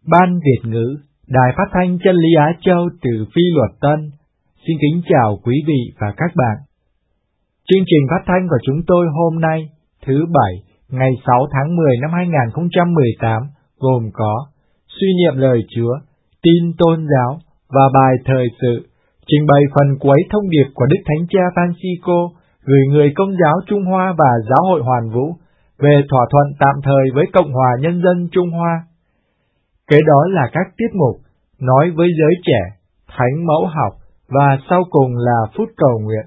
Ban Việt ngữ, Đài Phát thanh Chân lý Á Châu từ Phi Luật Tân, xin kính chào quý vị và các bạn. Chương trình phát thanh của chúng tôi hôm nay, thứ Bảy, ngày 6 tháng 10 năm 2018, gồm có suy niệm lời Chúa, tin tôn giáo và bài thời sự, trình bày phần cuối thông điệp của Đức Thánh Cha Francisco gửi người Công giáo Trung Hoa và Giáo hội Hoàn Vũ về thỏa thuận tạm thời với Cộng hòa Nhân dân Trung Hoa. Kế đó là các tiết mục nói với giới trẻ, thánh mẫu học và sau cùng là phút cầu nguyện.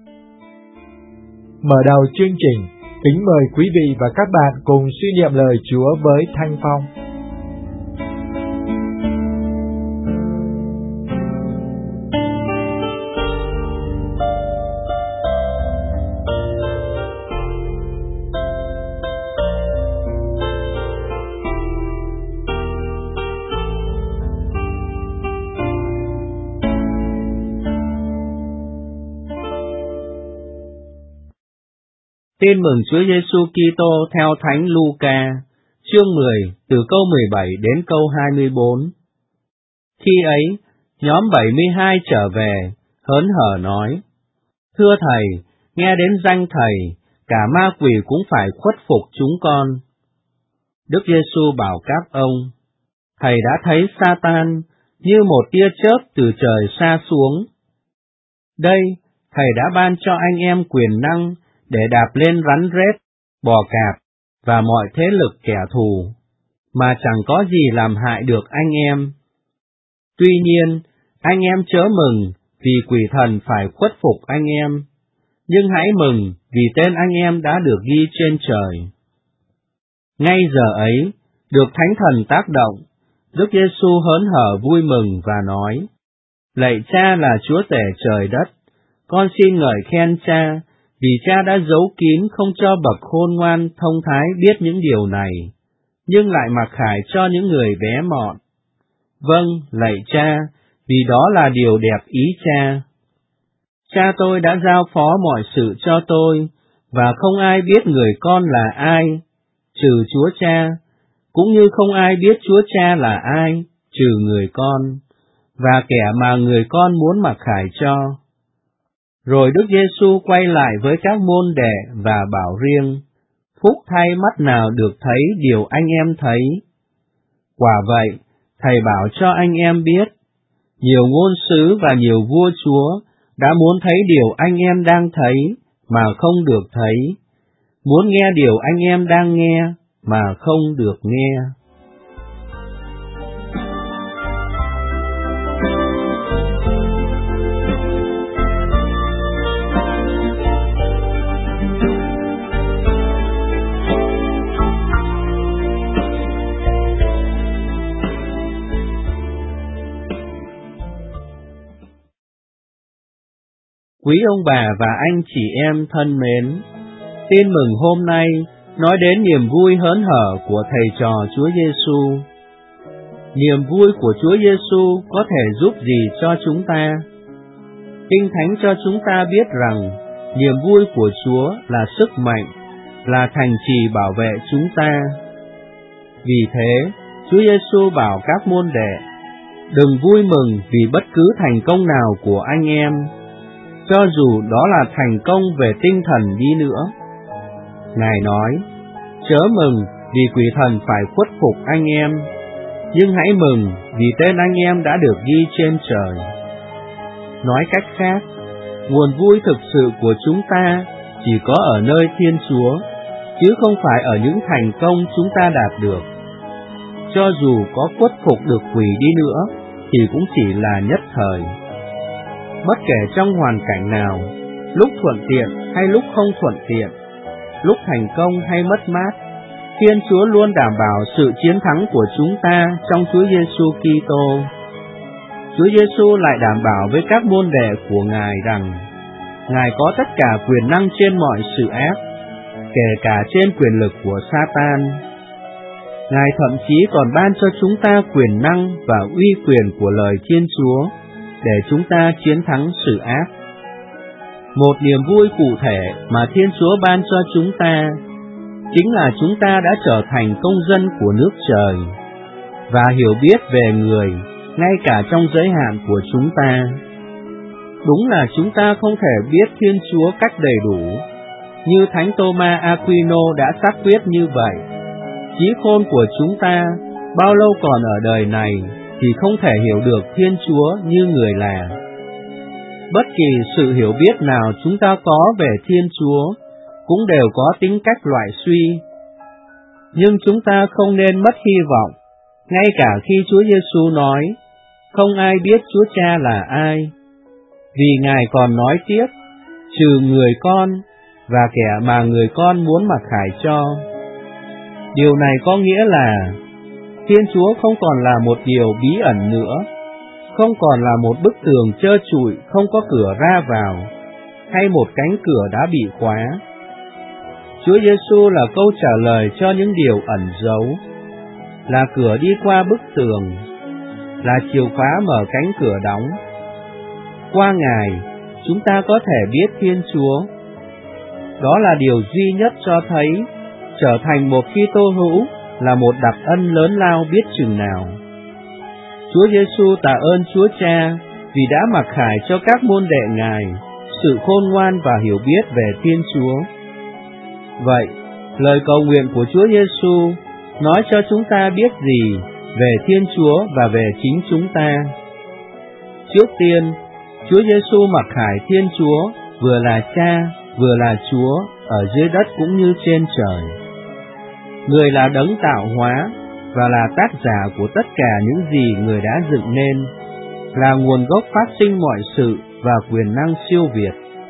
Mở đầu chương trình, kính mời quý vị và các bạn cùng suy niệm lời Chúa với Thanh Phong. Tin mừng Chúa Giêsu Kitô theo Thánh Luca, chương 10, từ câu 17 đến câu 24. Khi ấy, nhóm 72 trở về, hớn hở nói: Thưa Thầy, nghe đến danh Thầy, cả ma quỷ cũng phải khuất phục chúng con. Đức Giêsu bảo các ông: Thầy đã thấy Sa-tan như một tia chớp từ trời sa xuống. Đây, Thầy đã ban cho anh em quyền năng để đạp lên rắn rết, bò cạp và mọi thế lực kẻ thù, mà chẳng có gì làm hại được anh em. Tuy nhiên, anh em chớ mừng vì quỷ thần phải khuất phục anh em, nhưng hãy mừng vì tên anh em đã được ghi trên trời. Ngay giờ ấy, được Thánh Thần tác động, Đức Giêsu hớn hở vui mừng và nói: Lạy Cha là Chúa tể trời đất, con xin ngợi khen Cha, vì Cha đã giấu kín không cho bậc khôn ngoan thông thái biết những điều này, nhưng lại mặc khải cho những người bé mọn. Vâng, lạy Cha, vì đó là điều đẹp ý Cha. Cha tôi đã giao phó mọi sự cho tôi, và không ai biết người con là ai, trừ Chúa Cha, cũng như không ai biết Chúa Cha là ai, trừ người con, và kẻ mà người con muốn mặc khải cho. Rồi Đức Giêsu quay lại với các môn đệ và bảo riêng: Phúc thay mắt nào được thấy điều anh em thấy. Quả vậy, Thầy bảo cho anh em biết, nhiều ngôn sứ và nhiều vua chúa đã muốn thấy điều anh em đang thấy mà không được thấy, muốn nghe điều anh em đang nghe mà không được nghe. Quý ông bà và anh chị em thân mến, tin mừng hôm nay nói đến niềm vui hớn hở của Thầy trò Chúa Giêsu. Niềm vui của Chúa Giêsu có thể giúp gì cho chúng ta? Kinh Thánh cho chúng ta biết rằng niềm vui của Chúa là sức mạnh, là thành trì bảo vệ chúng ta. Vì thế, Chúa Giêsu bảo các môn đệ: Đừng vui mừng vì bất cứ thành công nào của anh em, cho dù đó là thành công về tinh thần đi nữa. Ngài nói: Chớ mừng vì quỷ thần phải khuất phục anh em, nhưng hãy mừng vì tên anh em đã được ghi trên trời. Nói cách khác, nguồn vui thực sự của chúng ta chỉ có ở nơi Thiên Chúa, chứ không phải ở những thành công chúng ta đạt được. Cho dù có khuất phục được quỷ đi nữa, thì cũng chỉ là nhất thời. Bất kể trong hoàn cảnh nào, lúc thuận tiện hay lúc không thuận tiện, lúc thành công hay mất mát, Thiên Chúa luôn đảm bảo sự chiến thắng của chúng ta trong Chúa Giêsu Kitô. Chúa Giêsu lại đảm bảo với các môn đệ của Ngài rằng Ngài có tất cả quyền năng trên mọi sự ác, kể cả trên quyền lực của Sa-tan. Ngài thậm chí còn ban cho chúng ta quyền năng và uy quyền của lời Thiên Chúa để chúng ta chiến thắng sự ác. Một niềm vui cụ thể mà Thiên Chúa ban cho chúng ta chính là chúng ta đã trở thành công dân của nước trời. và hiểu biết về người, ngay cả trong giới hạn của chúng ta. Đúng là chúng ta không thể biết Thiên Chúa cách đầy đủ, như Thánh Thomas Aquino đã xác quyết như vậy. Trí khôn của chúng ta, bao lâu còn ở đời này, thì không thể hiểu được Thiên Chúa như người là. Bất kỳ sự hiểu biết nào chúng ta có về Thiên Chúa cũng đều có tính cách loại suy. Nhưng chúng ta không nên mất hy vọng, ngay cả khi Chúa Giêsu nói, không ai biết Chúa Cha là ai. Vì Ngài còn nói tiếp, trừ người con và kẻ mà người con muốn mặc khải cho. Điều này có nghĩa là Thiên Chúa không còn là một điều bí ẩn nữa, không còn là một bức tường trơ trụi không có cửa ra vào, hay một cánh cửa đã bị khóa. Chúa Giêsu là câu trả lời cho những điều ẩn giấu, là cửa đi qua bức tường, là chìa khóa mở cánh cửa đóng. Qua Ngài, chúng ta có thể biết Thiên Chúa. Đó là điều duy nhất cho thấy trở thành một Kitô hữu là một đặc ân lớn lao biết chừng nào. Chúa Giêsu tạ ơn Chúa Cha vì đã mặc khải cho các môn đệ Ngài sự khôn ngoan và hiểu biết về Thiên Chúa. Vậy, lời cầu nguyện của Chúa Giêsu nói cho chúng ta biết gì về Thiên Chúa và về chính chúng ta? Trước tiên, Chúa Giêsu mặc khải Thiên Chúa vừa là Cha, vừa là Chúa ở dưới đất cũng như trên trời. Người là đấng tạo hóa và là tác giả của tất cả những gì Người đã dựng nên, là nguồn gốc phát sinh mọi sự và quyền năng siêu việt.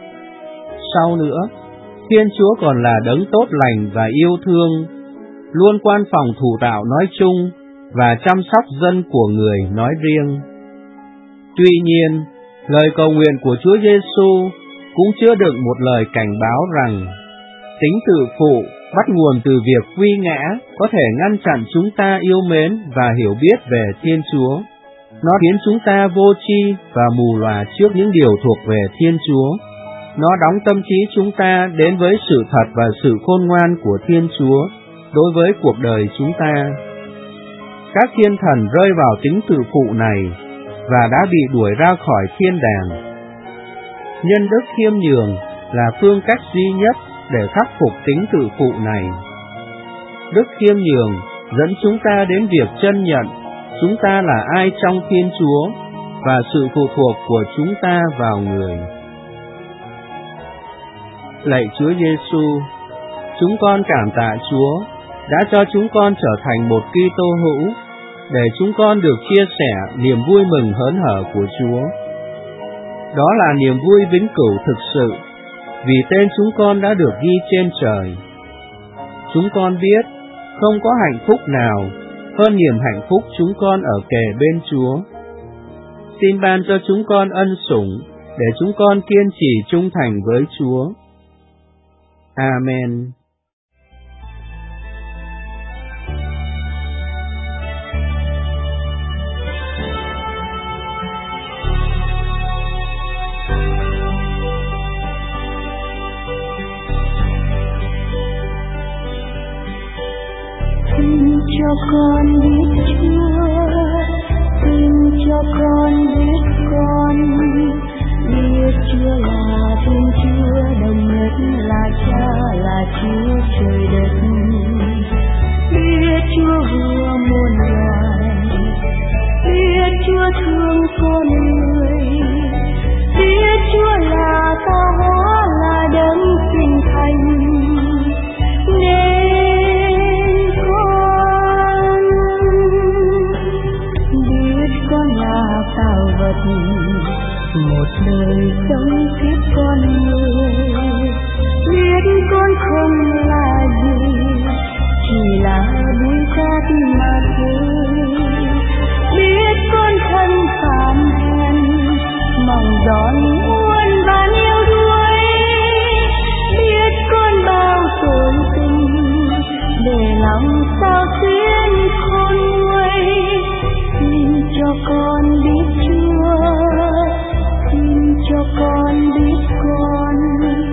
Sau nữa, Thiên Chúa còn là đấng tốt lành và yêu thương, luôn quan phòng thủ tạo nói chung và chăm sóc dân của Người nói riêng. Tuy nhiên, lời cầu nguyện của Chúa Giêsu cũng chứa đựng một lời cảnh báo rằng tính tự phụ bắt nguồn từ việc quy ngã có thể ngăn chặn chúng ta yêu mến và hiểu biết về Thiên Chúa. Nó khiến chúng ta vô tri và mù lòa trước những điều thuộc về Thiên Chúa. Nó đóng tâm trí chúng ta đến với sự thật và sự khôn ngoan của Thiên Chúa đối với cuộc đời chúng ta. Các thiên thần rơi vào tính tự phụ này và đã bị đuổi ra khỏi thiên đàng. Nhân đức khiêm nhường là phương cách duy nhất để khắc phục tính tự phụ này. Đức khiêm nhường dẫn chúng ta đến việc chân nhận chúng ta là ai trong Thiên Chúa và sự phụ thuộc của chúng ta vào Người. Lạy Chúa Giêsu, chúng con cảm tạ Chúa đã cho chúng con trở thành một Kitô hữu, để chúng con được chia sẻ niềm vui mừng hớn hở của Chúa. Đó là niềm vui vĩnh cửu thực sự, vì tên chúng con đã được ghi trên trời. Chúng con biết không có hạnh phúc nào hơn niềm hạnh phúc chúng con ở kề bên Chúa. Xin ban cho chúng con ân sủng để chúng con kiên trì trung thành với Chúa. Amen. Xin cho con biết Chúa, xin cho con biết Chúa là Thiên Chúa đồng nhất, là Cha, là Chúa trời đất. Biết Chúa vua muôn loài, biết Chúa thương con người, biết Chúa là tạo hóa, là đấng sinh thành. Nên con biết con là tạo vật, một đời sống kiếp con người. Biết con không là gì, chỉ là bụi cát mà thôi. Biết con thân phàm hèn, mong đón muôn vàn yêu đuối. Biết con bao tội tình, để lòng sao xuyên khôn nguôi. Xin cho con biết Chúa, xin cho con biết con.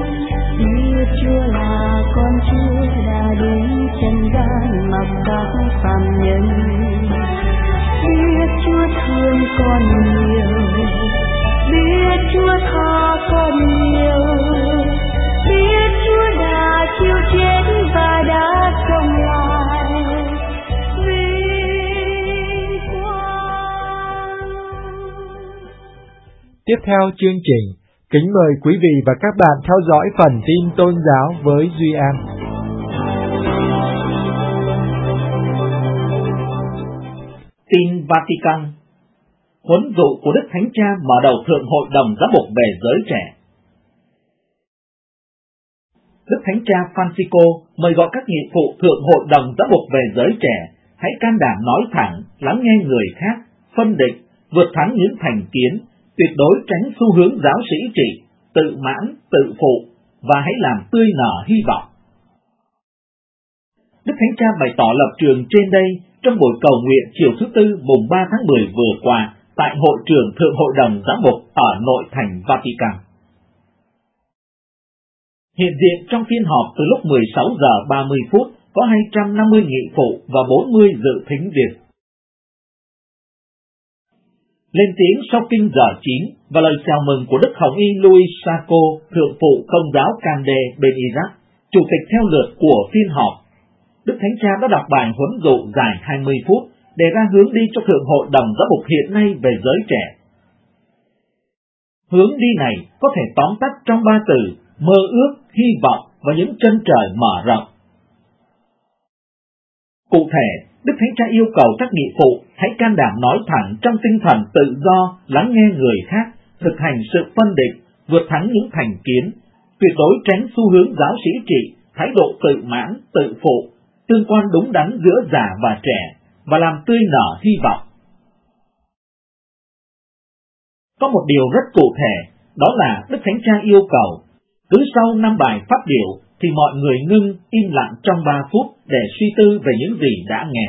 còn nhiều, biết Chúa tha còn nhiều, biết Chúa đã chịu chết và đã sống lại. Tiếp theo chương trình, kính mời quý vị và các bạn theo dõi phần tin tôn giáo với Duy An. Tin Vatican. Huấn dụ của Đức Thánh Cha mở đầu Thượng Hội đồng Giám mục về giới trẻ. Đức Thánh Cha Francisco mời gọi các nghị phụ Thượng Hội đồng Giám mục về giới trẻ hãy can đảm nói thẳng, lắng nghe người khác, phân định, vượt thắng những thành kiến, tuyệt đối tránh xu hướng giáo sĩ trị, tự mãn, tự phụ và hãy làm tươi nở hy vọng. Đức Thánh Cha bày tỏ lập trường trên đây trong buổi cầu nguyện chiều thứ Tư mùng 3 tháng 10 vừa qua tại Hội trường Thượng Hội đồng Giám mục ở nội thành Vatican. Hiện diện trong phiên họp từ lúc 16 giờ 30 phút có 250 nghị phụ và 40 dự thính việc. Lên tiếng sau kinh giờ 9 và lời chào mừng của Đức Hồng Y Luis Sacco, thượng phụ Công giáo Cande bên Iraq, chủ tịch theo lượt của phiên họp. Đức Thánh Cha đã đọc bài huấn dụ dài 20 phút để ra hướng đi cho Thượng Hội đồng Giám mục hiện nay về giới trẻ. Hướng đi này có thể tóm tắt trong 3 từ: mơ ước, hy vọng và những chân trời mở rộng. Cụ thể, Đức Thánh Cha yêu cầu các nghị phụ hãy can đảm nói thẳng trong tinh thần tự do, lắng nghe người khác, thực hành sự phân định, vượt thắng những thành kiến, tuyệt đối tránh xu hướng giáo sĩ trị, thái độ tự mãn, tự phụ, tương quan đúng đắn giữa già và trẻ, và làm tươi nở hy vọng. Có một điều rất cụ thể, đó là Đức Thánh Cha yêu cầu, cứ sau 5 bài phát biểu thì mọi người ngưng im lặng trong 3 phút để suy tư về những gì đã nghe.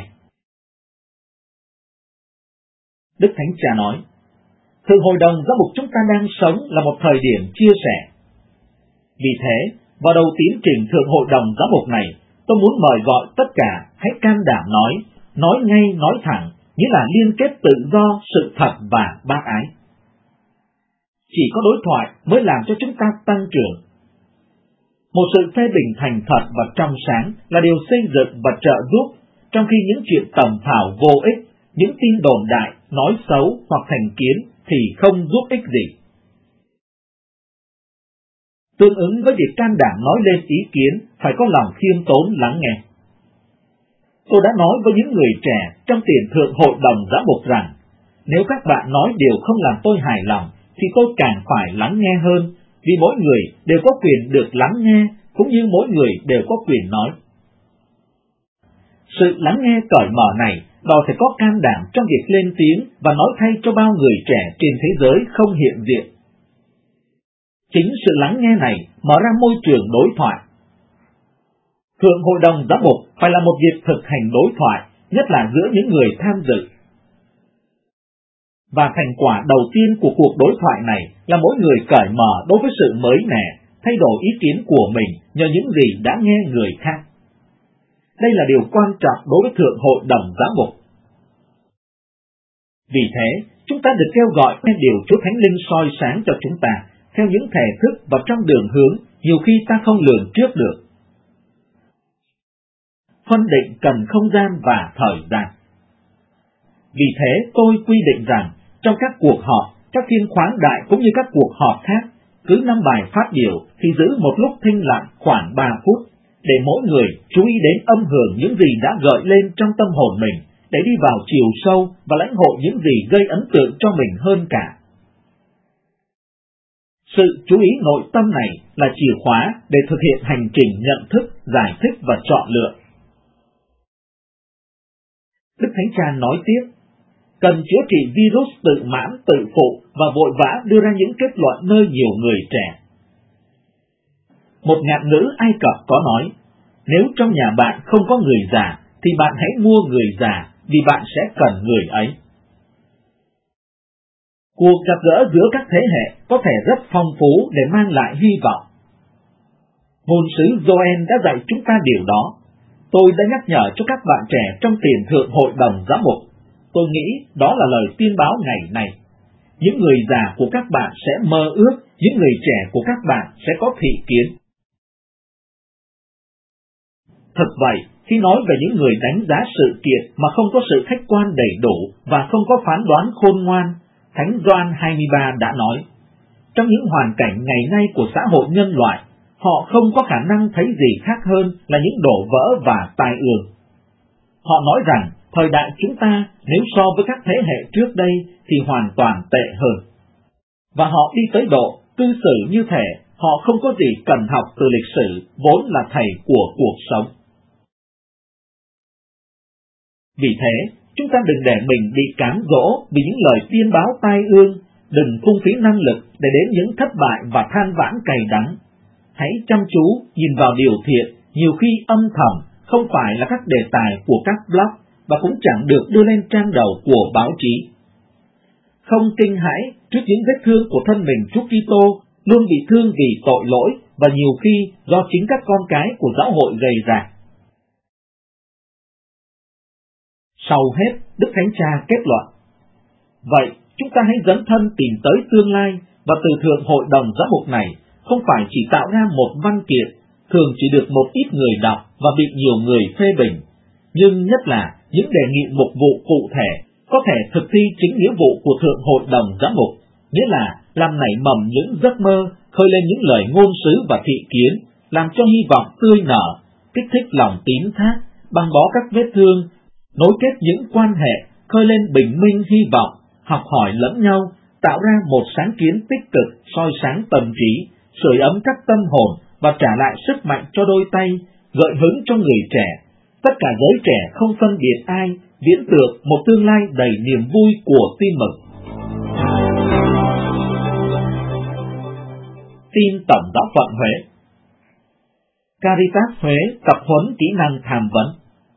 Đức Thánh Cha nói, Thượng Hội đồng Giám mục chúng ta đang sống là một thời điểm chia sẻ. Vì thế, vào đầu tiến trình Thượng Hội đồng Giám mục này, tôi muốn mời gọi tất cả hãy can đảm nói ngay nói thẳng, nghĩa là liên kết tự do, sự thật và bác ái. Chỉ có đối thoại mới làm cho chúng ta tăng trưởng. Một sự phê bình thành thật và trong sáng là điều xây dựng và trợ giúp, trong khi những chuyện tầm phào vô ích, những tin đồn đại, nói xấu hoặc thành kiến thì không giúp ích gì. Tương ứng với việc can đảm nói lên ý kiến, phải có lòng khiêm tốn lắng nghe. Tôi đã nói với những người trẻ trong tiền Thượng Hội đồng Giám mục rằng, nếu các bạn nói điều không làm tôi hài lòng, thì tôi càng phải lắng nghe hơn, vì mỗi người đều có quyền được lắng nghe, cũng như mỗi người đều có quyền nói. Sự lắng nghe cởi mở này đòi phải có can đảm trong việc lên tiếng và nói thay cho bao người trẻ trên thế giới không hiện diện. Chính sự lắng nghe này mở ra môi trường đối thoại. Thượng Hội đồng Giám mục phải là một việc thực hành đối thoại, nhất là giữa những người tham dự. Và thành quả đầu tiên của cuộc đối thoại này là mỗi người cởi mở đối với sự mới mẻ, thay đổi ý kiến của mình nhờ những gì đã nghe người khác. Đây là điều quan trọng đối với Thượng Hội đồng Giám mục. Vì thế, chúng ta được kêu gọi nghe điều Chúa Thánh Linh soi sáng cho chúng ta, theo những thể thức và trong đường hướng nhiều khi ta không lường trước được. Phân định cần không gian và thời gian. Vì thế, tôi quy định rằng, trong các cuộc họp, các phiên khoáng đại cũng như các cuộc họp khác, cứ 5 bài phát biểu thì giữ một lúc thinh lặng khoảng 3 phút, để mỗi người chú ý đến âm hưởng những gì đã gợi lên trong tâm hồn mình, để đi vào chiều sâu và lãnh hội những gì gây ấn tượng cho mình hơn cả. Sự chú ý nội tâm này là chìa khóa để thực hiện hành trình nhận thức, giải thích và chọn lựa. Đức Thánh Cha nói tiếp, cần chữa trị virus tự mãn, tự phụ và vội vã đưa ra những kết luận nơi nhiều người trẻ. Một ngạn ngữ Ai Cập có nói, nếu trong nhà bạn không có người già, thì bạn hãy mua người già, vì bạn sẽ cần người ấy. Cuộc gặp gỡ giữa các thế hệ có thể rất phong phú để mang lại hy vọng. Ngôn sứ Joel đã dạy chúng ta điều đó. Tôi đã nhắc nhở cho các bạn trẻ trong tiền Thượng Hội đồng Giám mục. tôi nghĩ đó là lời tiên báo ngày này. Những người già của các bạn sẽ mơ ước, những người trẻ của các bạn sẽ có thị kiến. Thật vậy, khi nói về những người đánh giá sự kiện mà không có sự khách quan đầy đủ và không có phán đoán khôn ngoan, Thánh Gioan 23 đã nói, trong những hoàn cảnh ngày nay của xã hội nhân loại, họ không có khả năng thấy gì khác hơn là những đổ vỡ và tai ương. Họ nói rằng, thời đại chúng ta nếu so với các thế hệ trước đây thì hoàn toàn tệ hơn. Và họ đi tới độ cư xử như thể họ không có gì cần học từ lịch sử vốn là thầy của cuộc sống. Vì thế, chúng ta đừng để mình bị cám dỗ vì những lời tiên báo tai ương, đừng phung phí năng lực để đến những thất bại và than vãn cay đắng. Hãy chăm chú nhìn vào điều thiện, nhiều khi âm thầm, không phải là các đề tài của các blog và cũng chẳng được đưa lên trang đầu của báo chí. Không kinh hãi trước những vết thương của thân mình Chúa Kitô luôn bị thương vì tội lỗi và nhiều khi do chính các con cái của giáo hội gây ra. Sau hết, Đức Thánh Cha kết luận: vậy, chúng ta hãy dấn thân tìm tới tương lai và từ Thượng Hội đồng Giám mục này không phải chỉ tạo ra một văn kiện thường chỉ được một ít người đọc và bị nhiều người phê bình, nhưng nhất là những đề nghị mục vụ cụ thể có thể thực thi chính nghĩa vụ của Thượng Hội đồng Giám mục, nghĩa là làm nảy mầm những giấc mơ, khơi lên những lời ngôn sứ và thị kiến, làm cho hy vọng tươi nở, kích thích lòng tín thác, băng bó các vết thương, nối kết những quan hệ, khơi lên bình minh hy vọng, học hỏi lẫn nhau, tạo ra một sáng kiến tích cực soi sáng tâm trí, sưởi ấm các tâm hồn và trả lại sức mạnh cho đôi tay, gợi hứng cho người trẻ. Tất cả giới trẻ không phân biệt ai, viễn tượng một tương lai đầy niềm vui của tin mừng. Tin Tổng giáo phận Huế. Caritas Huế tập huấn kỹ năng tham vấn.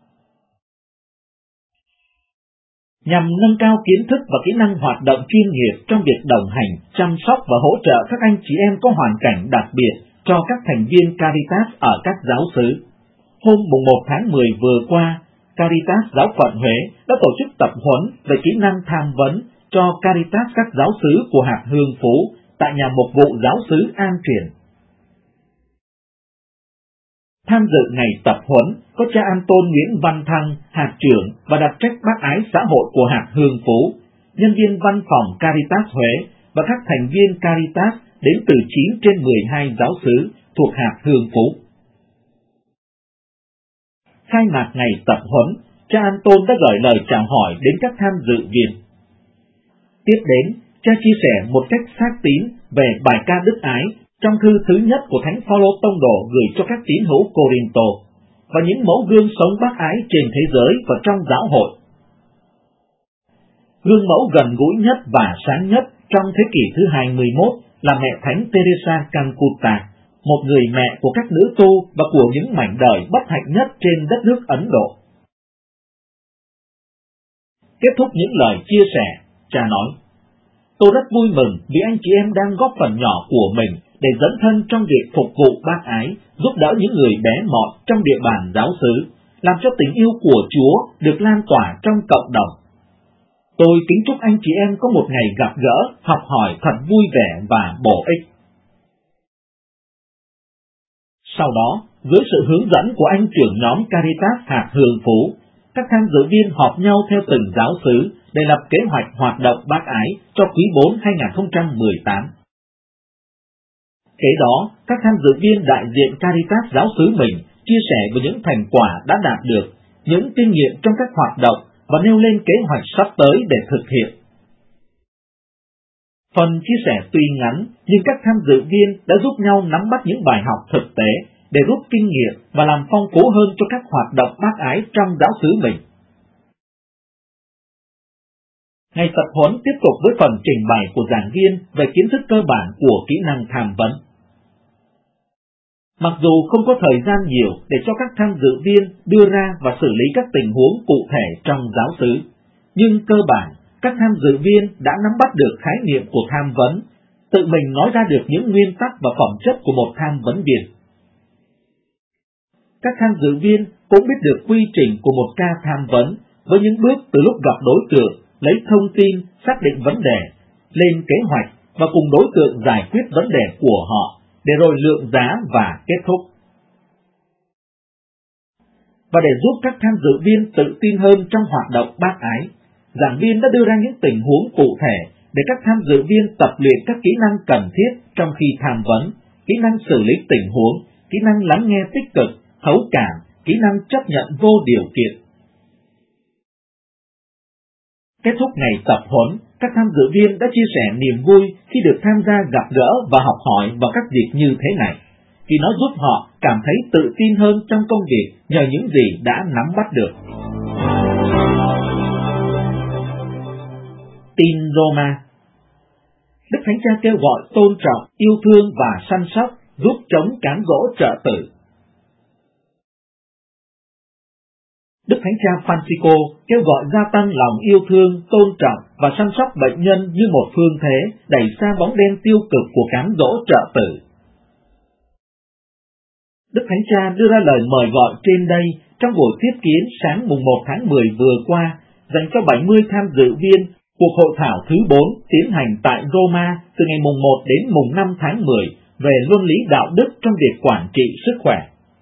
Nhằm nâng cao kiến thức và kỹ năng hoạt động chuyên nghiệp trong việc đồng hành, chăm sóc và hỗ trợ các anh chị em có hoàn cảnh đặc biệt cho các thành viên Caritas ở các giáo xứ. Hôm mùng 1 tháng 10 vừa qua, Caritas giáo phận Huế đã tổ chức tập huấn về kỹ năng tham vấn cho Caritas các giáo xứ của hạt Hương Phú tại nhà mục vụ giáo xứ An Truyền. Tham dự ngày tập huấn có cha An-tôn Nguyễn Văn Thăng, hạt trưởng và đặc trách bác ái xã hội của hạt Hương Phú, nhân viên văn phòng Caritas Huế và các thành viên Caritas đến từ 9 trên 12 giáo xứ thuộc hạt Hương Phú. Khai mạc ngày tập huấn, cha An-tôn đã gửi lời chào hỏi đến các tham dự viên. Tiếp đến, cha chia sẻ một cách xác tín về bài ca đức ái trong thư thứ nhất của Thánh Phaolô Tông đồ gửi cho các tín hữu Cô-rin-tô và những mẫu gương sống bác ái trên thế giới và trong giáo hội. Gương mẫu gần gũi nhất và sáng nhất trong thế kỷ thứ 21 là mẹ Thánh Teresa Calcutta, một người mẹ của các nữ tu và của những mảnh đời bất hạnh nhất trên đất nước Ấn Độ. Kết thúc những lời chia sẻ, cha nói: tôi rất vui mừng vì anh chị em đang góp phần nhỏ của mình để dấn thân trong việc phục vụ bác ái, giúp đỡ những người bé mọn trong địa bàn giáo xứ, làm cho tình yêu của Chúa được lan tỏa trong cộng đồng. Tôi kính chúc anh chị em có một ngày gặp gỡ, học hỏi thật vui vẻ và bổ ích. Sau đó, dưới sự hướng dẫn của anh trưởng nhóm Caritas hạt Hương Phú, các tham dự viên họp nhau theo từng giáo xứ để lập kế hoạch hoạt động bác ái cho quý 4 2018. Kế đó, các tham dự viên đại diện Caritas giáo xứ mình chia sẻ về những thành quả đã đạt được, những kinh nghiệm trong các hoạt động và nêu lên kế hoạch sắp tới để thực hiện. Phần chia sẻ tuy ngắn, nhưng các tham dự viên đã giúp nhau nắm bắt những bài học thực tế để rút kinh nghiệm và làm phong phú hơn cho các hoạt động bác ái trong giáo xứ mình. Ngày tập huấn tiếp tục với phần trình bày của giảng viên về kiến thức cơ bản của kỹ năng tham vấn. Mặc dù không có thời gian nhiều để cho các tham dự viên đưa ra và xử lý các tình huống cụ thể trong giáo xứ, nhưng cơ bản, các tham dự viên đã nắm bắt được khái niệm của tham vấn, tự mình nói ra được những nguyên tắc và phẩm chất của một tham vấn viên. Các tham dự viên cũng biết được quy trình của một ca tham vấn, với những bước từ lúc gặp đối tượng, lấy thông tin, xác định vấn đề, lên kế hoạch và cùng đối tượng giải quyết vấn đề của họ, để rồi lượng giá và kết thúc. Và để giúp các tham dự viên tự tin hơn trong hoạt động bác ái, giảng viên đã đưa ra những tình huống cụ thể để các tham dự viên tập luyện các kỹ năng cần thiết trong khi tham vấn, kỹ năng xử lý tình huống, kỹ năng lắng nghe tích cực, thấu cảm, kỹ năng chấp nhận vô điều kiện. Kết thúc ngày tập huấn, các tham dự viên đã chia sẻ niềm vui khi được tham gia gặp gỡ và học hỏi vào các dịp như thế này, vì nó giúp họ cảm thấy tự tin hơn trong công việc nhờ những gì đã nắm bắt được. Tin Roma. Đức Thánh Cha kêu gọi tôn trọng, yêu thương và săn sóc, giúp chống cám dỗ trợ tử. Đức Thánh Cha Francisco kêu gọi gia tăng lòng yêu thương, tôn trọng và săn sóc bệnh nhân như một phương thế đẩy xa bóng đen tiêu cực của cám dỗ trợ tử. Đức Thánh Cha đưa ra lời mời gọi trên đây trong buổi tiếp kiến sáng mùng 1 tháng 10 vừa qua dành cho 70 tham dự viên cuộc hội thảo thứ 4 tiến hành tại Roma từ ngày mùng 1 đến mùng 5 tháng 10 về luân lý đạo đức trong việc quản trị sức khỏe.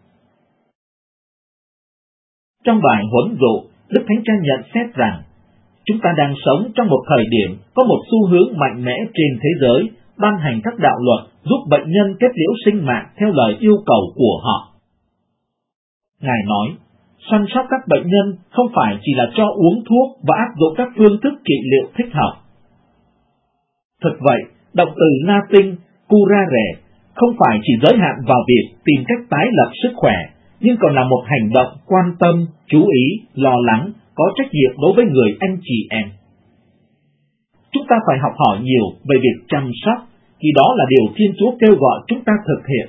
Trong bài huấn dụ, Đức Thánh Cha nhận xét rằng, chúng ta đang sống trong một thời điểm có một xu hướng mạnh mẽ trên thế giới, ban hành các đạo luật giúp bệnh nhân kết liễu sinh mạng theo lời yêu cầu của họ. Ngài nói, săn sóc các bệnh nhân không phải chỉ là cho uống thuốc và áp dụng các phương thức trị liệu thích hợp. Thực vậy, động từ Latin curare không phải chỉ giới hạn vào việc tìm cách tái lập sức khỏe, nhưng còn là một hành động quan tâm, chú ý, lo lắng, có trách nhiệm đối với người anh chị em. Chúng ta phải học hỏi nhiều về việc chăm sóc, vì đó là điều Thiên Chúa kêu gọi chúng ta thực hiện.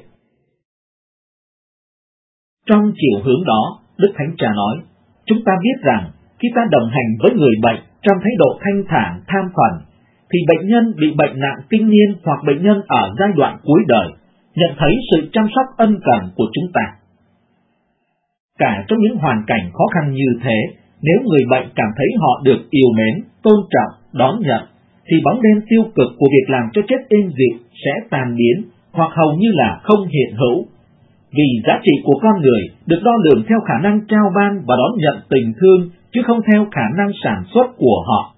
Trong chiều hướng đó, Đức Thánh Cha nói, chúng ta biết rằng khi ta đồng hành với người bệnh trong thái độ thanh thản, tham thuần, thì bệnh nhân bị bệnh nặng kinh niên hoặc bệnh nhân ở giai đoạn cuối đời nhận thấy sự chăm sóc ân cần của chúng ta. Cả trong những hoàn cảnh khó khăn như thế, nếu người bệnh cảm thấy họ được yêu mến, tôn trọng, đón nhận, thì bóng đen tiêu cực của việc làm cho chết êm dịu sẽ tan biến hoặc hầu như là không hiện hữu. Vì giá trị của con người được đo lường theo khả năng trao ban và đón nhận tình thương, chứ không theo khả năng sản xuất của họ.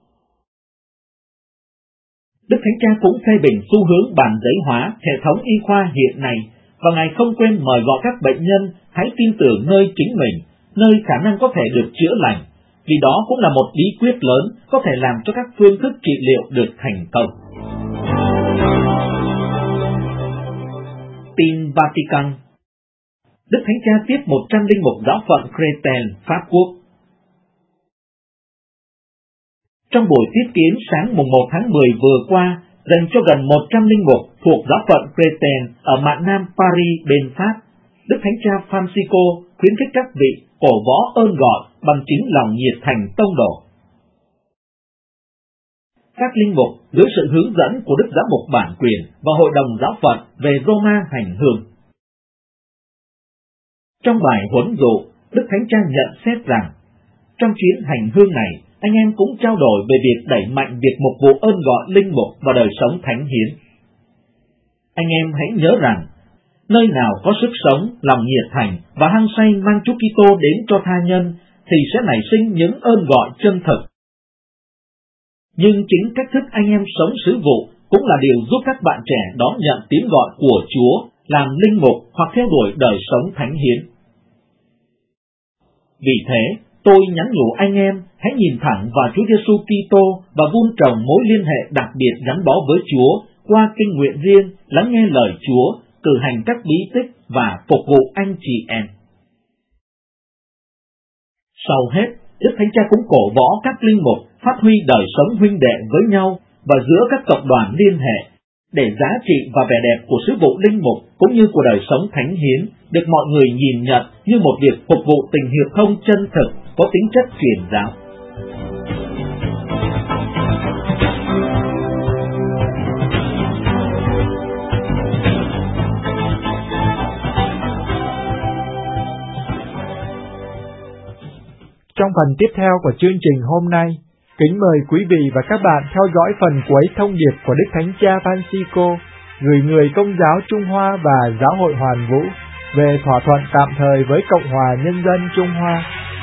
Đức Thánh Cha cũng phê bình xu hướng bàn giấy hóa hệ thống y khoa hiện nay, và Ngài không quên mời gọi các bệnh nhân hãy tin tưởng nơi chính mình, nơi khả năng có thể được chữa lành, vì đó cũng là một bí quyết lớn có thể làm cho các phương thức trị liệu được thành công. Tin Vatican. Đức Thánh Cha tiếp 101 giáo phận Creten, Pháp Quốc. Trong buổi tiếp kiến sáng mùng 1 tháng 10 vừa qua, dành cho gần 101 thuộc giáo phận Creten ở mạn nam Paris bên Pháp, Đức Thánh Cha Francisco khuyến khích các vị cổ võ ơn gọi bằng chính lòng nhiệt thành tông đồ. Các linh mục dưới sự hướng dẫn của Đức Giám mục bản quyền và Hội đồng giáo phận về Roma hành hương. Trong bài huấn dụ, Đức Thánh Cha nhận xét rằng, trong chuyến hành hương này, anh em cũng trao đổi về việc đẩy mạnh việc mục vụ ơn gọi linh mục và đời sống thánh hiến. Anh em hãy nhớ rằng, nơi nào có sức sống, lòng nhiệt thành và hăng say mang Chúa Kitô đến cho tha nhân, thì sẽ nảy sinh những ơn gọi chân thực. Nhưng chính cách thức anh em sống sứ vụ cũng là điều giúp các bạn trẻ đón nhận tiếng gọi của Chúa, làm linh mục hoặc theo đuổi đời sống thánh hiến. Vì thế, tôi nhắn nhủ anh em hãy nhìn thẳng vào Chúa Giêsu Kitô và vun trồng mối liên hệ đặc biệt gắn bó với Chúa qua kinh nguyện riêng, lắng nghe lời Chúa, cử hành các bí tích và phục vụ anh chị em. Sau hết, Đức Thánh Cha cũng cổ võ các linh mục phát huy đời sống huynh đệ với nhau và giữa các cộng đoàn liên hệ, để giá trị và vẻ đẹp của sứ vụ linh mục cũng như của đời sống thánh hiến được mọi người nhìn nhận như một việc phục vụ tình hiệp thông chân thực, có tính chất truyền giáo. trong phần tiếp theo của chương trình hôm nay. Kính mời quý vị và các bạn theo dõi phần cuối thông điệp của Đức Thánh Cha Francisco gửi người Công giáo Trung Hoa và Giáo hội Hoàn Vũ về thỏa thuận tạm thời với Cộng hòa Nhân dân Trung Hoa.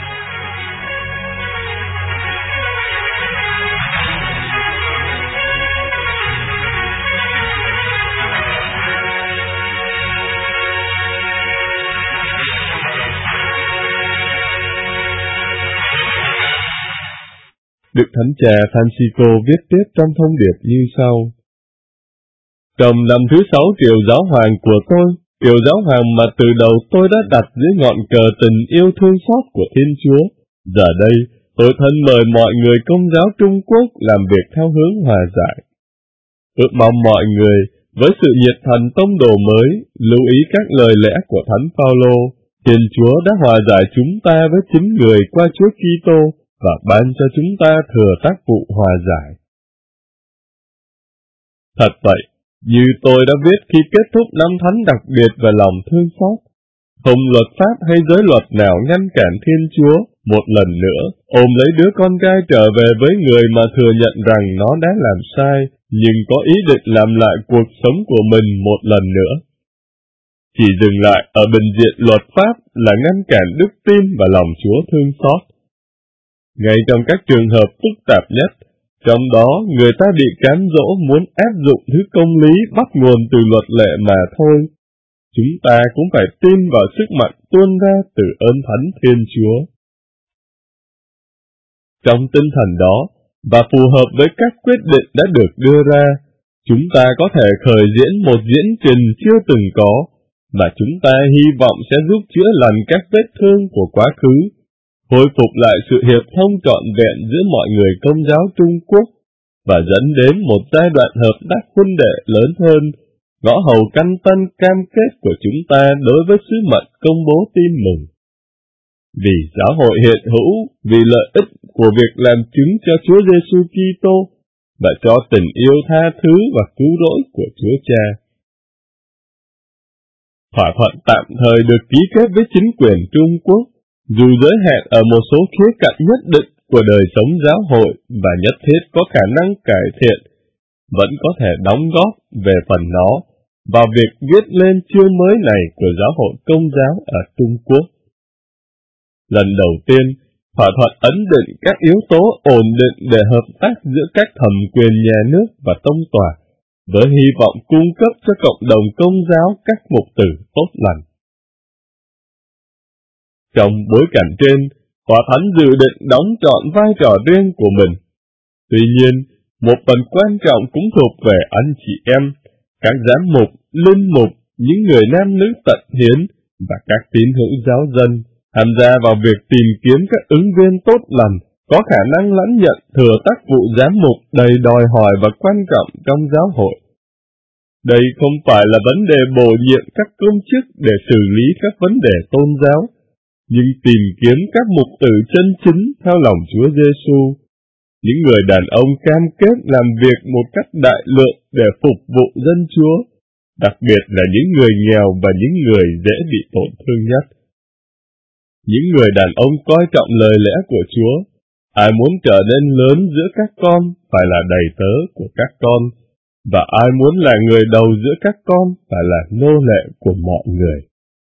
Đức Thánh Cha Francisco viết tiếp trong thông điệp như sau. Trong năm thứ 6 triều giáo hoàng của tôi, triều giáo hoàng mà từ đầu tôi đã đặt dưới ngọn cờ tình yêu thương xót của Thiên Chúa, giờ đây tôi thân mời mọi người Công giáo Trung Quốc làm việc theo hướng hòa giải. Ước mong mọi người, với sự nhiệt thành tông đồ mới, lưu ý các lời lẽ của Thánh Phaolô, Thiên Chúa đã hòa giải chúng ta với chính người qua Chúa Kitô và ban cho chúng ta thừa tác vụ hòa giải. Thật vậy, như tôi đã viết khi kết thúc năm thánh đặc biệt về lòng thương xót, không luật pháp hay giới luật nào ngăn cản Thiên Chúa một lần nữa ôm lấy đứa con trai trở về với người mà thừa nhận rằng nó đã làm sai, nhưng có ý định làm lại cuộc sống của mình một lần nữa. Chỉ dừng lại ở bình diện luật pháp là ngăn cản đức tin và lòng Chúa thương xót. Ngay trong các trường hợp phức tạp nhất, trong đó người ta bị cám dỗ muốn áp dụng thứ công lý bắt nguồn từ luật lệ mà thôi, chúng ta cũng phải tin vào sức mạnh tuôn ra từ ơn thánh Thiên Chúa. Trong tinh thần đó, và phù hợp với các quyết định đã được đưa ra, chúng ta có thể khởi diễn một diễn trình chưa từng có, mà chúng ta hy vọng sẽ giúp chữa lành các vết thương của quá khứ, hồi phục lại sự hiệp thông trọn vẹn giữa mọi người Công giáo Trung Quốc và dẫn đến một giai đoạn hợp tác huynh đệ lớn hơn, ngõ hầu căn tân cam kết của chúng ta đối với sứ mệnh công bố tin mừng. Vì giáo hội hiện hữu, vì lợi ích của việc làm chứng cho Chúa Giêsu Kitô và cho tình yêu tha thứ và cứu rỗi của Chúa Cha. Thỏa thuận tạm thời được ký kết với chính quyền Trung Quốc, dù giới hạn ở một số khía cạnh nhất định của đời sống giáo hội và nhất thiết có khả năng cải thiện, vẫn có thể đóng góp về phần nó vào việc viết lên chương mới này của giáo hội Công giáo ở Trung Quốc. Lần đầu tiên, thỏa thuận ấn định các yếu tố ổn định để hợp tác giữa các thẩm quyền nhà nước và tông tòa, với hy vọng cung cấp cho cộng đồng Công giáo các mục tử tốt lành. Trong bối cảnh trên, Tòa Thánh dự định đóng trọn vai trò riêng của mình. Tuy nhiên, một phần quan trọng cũng thuộc về anh chị em, các giám mục, linh mục, những người nam nữ tận hiến và các tín hữu giáo dân tham gia vào việc tìm kiếm các ứng viên tốt lành, có khả năng lãnh nhận thừa tác vụ giám mục đầy đòi hỏi và quan trọng trong giáo hội. Đây không phải là vấn đề bổ nhiệm các công chức để xử lý các vấn đề tôn giáo, nhưng tìm kiếm các mục tử chân chính theo lòng Chúa Giêsu, những người đàn ông cam kết làm việc một cách đại lượng để phục vụ dân Chúa, đặc biệt là những người nghèo và những người dễ bị tổn thương nhất. Những người đàn ông coi trọng lời lẽ của Chúa, ai muốn trở nên lớn giữa các con phải là đầy tớ của các con, và ai muốn là người đầu giữa các con phải là nô lệ của mọi người.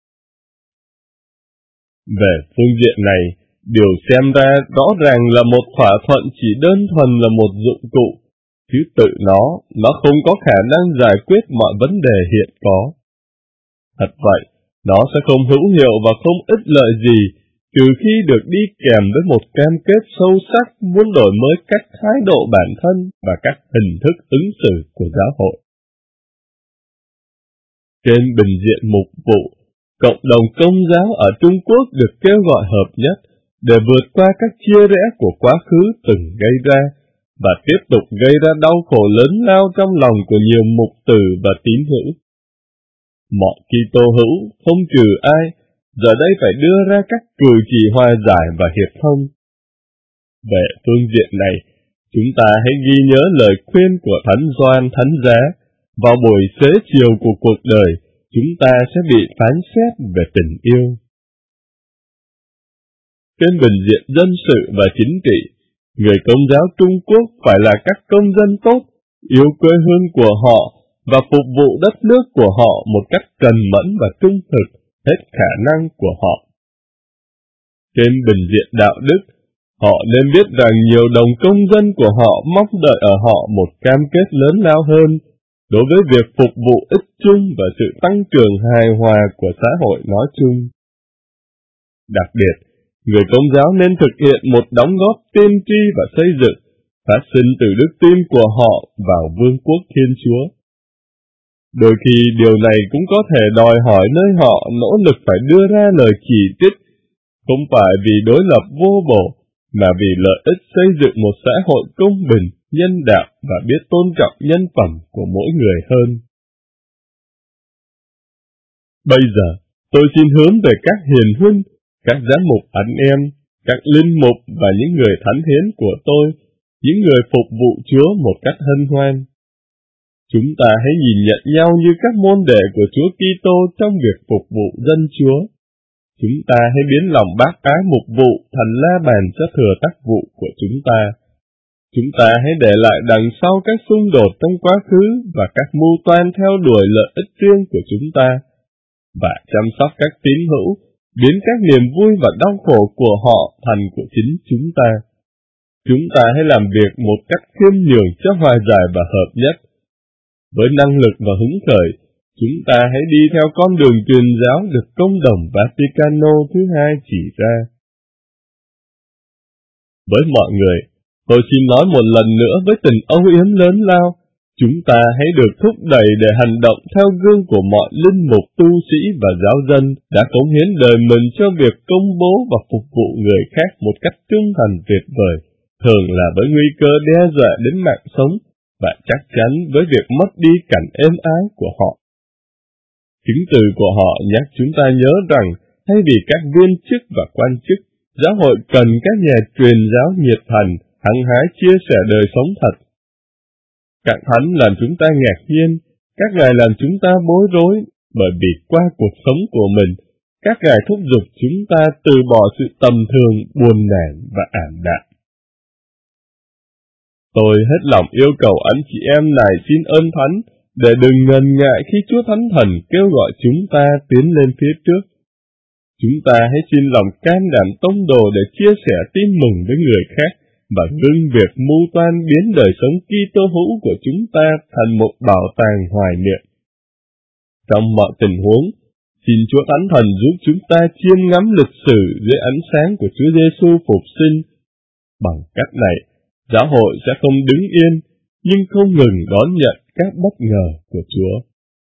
Về phương diện này, điều xem ra rõ ràng là một thỏa thuận chỉ đơn thuần là một dụng cụ, chứ tự nó không có khả năng giải quyết mọi vấn đề hiện có. Thật vậy, nó sẽ không hữu hiệu và không ích lợi gì, trừ khi được đi kèm với một cam kết sâu sắc muốn đổi mới cách thái độ bản thân và các hình thức ứng xử của giáo hội. Trên bình diện mục vụ, cộng đồng Công giáo ở Trung Quốc được kêu gọi hợp nhất để vượt qua các chia rẽ của quá khứ từng gây ra và tiếp tục gây ra đau khổ lớn lao trong lòng của nhiều mục tử và tín hữu. Mọi Kitô hữu, không trừ ai, giờ đây phải đưa ra các cử chỉ hòa giải và hiệp thông. Về phương diện này, chúng ta hãy ghi nhớ lời khuyên của Thánh Gioan Thánh Giá, vào buổi xế chiều của cuộc đời, chúng ta sẽ bị phán xét về tình yêu. trên bình diện dân sự và chính trị, người Công giáo Trung Quốc phải là các công dân tốt, yêu quê hương của họ và phục vụ đất nước của họ một cách cần mẫn và trung thực hết khả năng của họ. Trên bình diện đạo đức, họ nên biết rằng nhiều đồng công dân của họ mong đợi ở họ một cam kết lớn lao hơn đối với việc phục vụ ích chung và sự tăng trưởng hài hòa của xã hội nói chung. Đặc biệt, người Công giáo nên thực hiện một đóng góp tiên tri và xây dựng, phát sinh từ đức tin của họ vào Vương quốc Thiên Chúa. Đôi khi điều này cũng có thể đòi hỏi nơi họ nỗ lực phải đưa ra lời chỉ trích, không phải vì đối lập vô bổ, mà vì lợi ích xây dựng một xã hội công bình, nhân đạo và biết tôn trọng nhân phẩm của mỗi người hơn. Bây giờ, tôi xin hướng về các hiền huynh, các giám mục anh em, các linh mục và những người thánh hiến của tôi, những người phục vụ Chúa một cách hân hoan. Chúng ta hãy nhìn nhận nhau như các môn đệ của Chúa Kitô trong việc phục vụ dân Chúa. Chúng ta hãy biến lòng bác ái mục vụ thành la bàn cho thừa tác vụ của chúng ta. Chúng ta hãy để lại đằng sau các xung đột trong quá khứ và các mưu toan theo đuổi lợi ích riêng của chúng ta, và chăm sóc các tín hữu, biến các niềm vui và đau khổ của họ thành của chính chúng ta. Chúng ta hãy làm việc một cách khiêm nhường cho hòa giải và hợp nhất. Với năng lực và hứng khởi, chúng ta hãy đi theo con đường truyền giáo được Công đồng Vaticano thứ hai chỉ ra. Với mọi người, tôi xin nói một lần nữa với tình âu yếm lớn lao, chúng ta hãy được thúc đẩy để hành động theo gương của mọi linh mục, tu sĩ và giáo dân đã cống hiến đời mình cho việc công bố và phục vụ người khác một cách trung thành tuyệt vời, thường là với nguy cơ đe dọa đến mạng sống và chắc chắn với việc mất đi cảnh êm ái của họ. Chứng từ của họ nhắc chúng ta nhớ rằng thay vì các viên chức và quan chức, giáo hội cần các nhà truyền giáo nhiệt thành, hăng hái chia sẻ đời sống thật. Các thánh làm chúng ta ngạc nhiên, các ngài làm chúng ta bối rối, bởi vì qua cuộc sống của mình, các ngài thúc giục chúng ta từ bỏ sự tầm thường, buồn nản và ảm đạm. Tôi hết lòng yêu cầu anh chị em này xin ơn Thánh, để đừng ngần ngại khi Chúa Thánh Thần kêu gọi chúng ta tiến lên phía trước. Chúng ta hãy xin lòng can đảm tông đồ để chia sẻ tin mừng với người khác, và ngưng việc mưu toan biến đời sống Kitô hữu của chúng ta thành một bảo tàng hoài niệm. Trong mọi tình huống, xin Chúa Thánh Thần giúp chúng ta chiêm ngắm lịch sử dưới ánh sáng của Chúa Giêsu phục sinh. Bằng cách này, giáo hội sẽ không đứng yên, nhưng không ngừng đón nhận các bất ngờ của Chúa.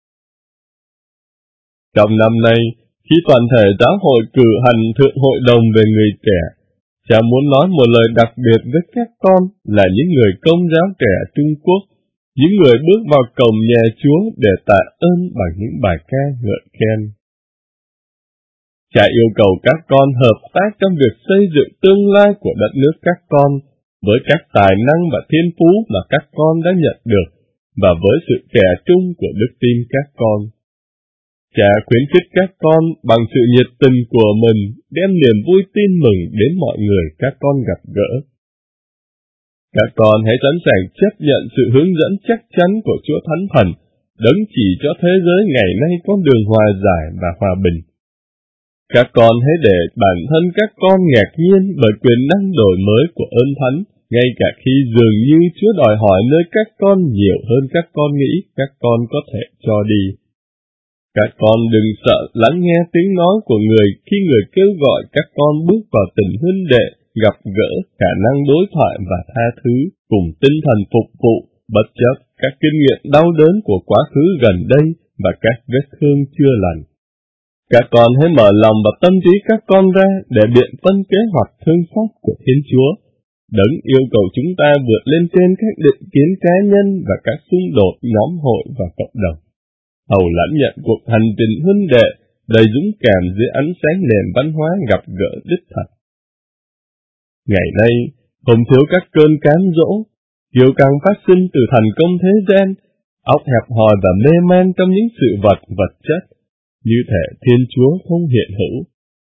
Trong năm nay, khi toàn thể giáo hội cử hành thượng hội đồng về người trẻ, cha muốn nói một lời đặc biệt với các con là những người Công giáo trẻ Trung Quốc, những người bước vào cổng nhà Chúa để tạ ơn bằng những bài ca ngợi khen. Cha yêu cầu các con hợp tác trong việc xây dựng tương lai của đất nước các con, với các tài năng và thiên phú mà các con đã nhận được, và với sự trẻ trung của đức tin các con. Cha khuyến khích các con bằng sự nhiệt tình của mình đem niềm vui tin mừng đến mọi người các con gặp gỡ. Các con hãy sẵn sàng chấp nhận sự hướng dẫn chắc chắn của Chúa Thánh Thần, đấng chỉ cho thế giới ngày nay con đường hòa giải và hòa bình. Các con hãy để bản thân các con ngạc nhiên bởi quyền năng đổi mới của ơn Thánh, ngay cả khi dường như Chúa đòi hỏi nơi các con nhiều hơn các con nghĩ các con có thể cho đi. Các con đừng sợ lắng nghe tiếng nói của người khi người kêu gọi các con bước vào tình huynh đệ, gặp gỡ, khả năng đối thoại và tha thứ, cùng tinh thần phục vụ, bất chấp các kinh nghiệm đau đớn của quá khứ gần đây và các vết thương chưa lành. Các con hãy mở lòng và tâm trí các con ra để biện phân kế hoạch thương xót của Thiên Chúa, đấng yêu cầu chúng ta vượt lên trên các định kiến cá nhân và các xung đột nhóm hội và cộng đồng, hầu lãnh nhận cuộc hành trình huynh đệ đầy dũng cảm dưới ánh sáng nền văn hóa gặp gỡ đích thật. Ngày nay, không thiếu các cơn cám dỗ, kiêu căng phát sinh từ thành công thế gian, óc hẹp hòi và mê man trong những sự vật chất, như thể Thiên Chúa không hiện hữu.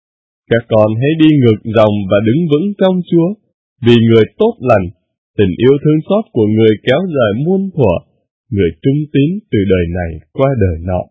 Các con hãy đi ngược dòng và đứng vững trong Chúa, vì người tốt lành, tình yêu thương xót của người kéo dài muôn thuở, người trung tín từ đời này qua đời nọ.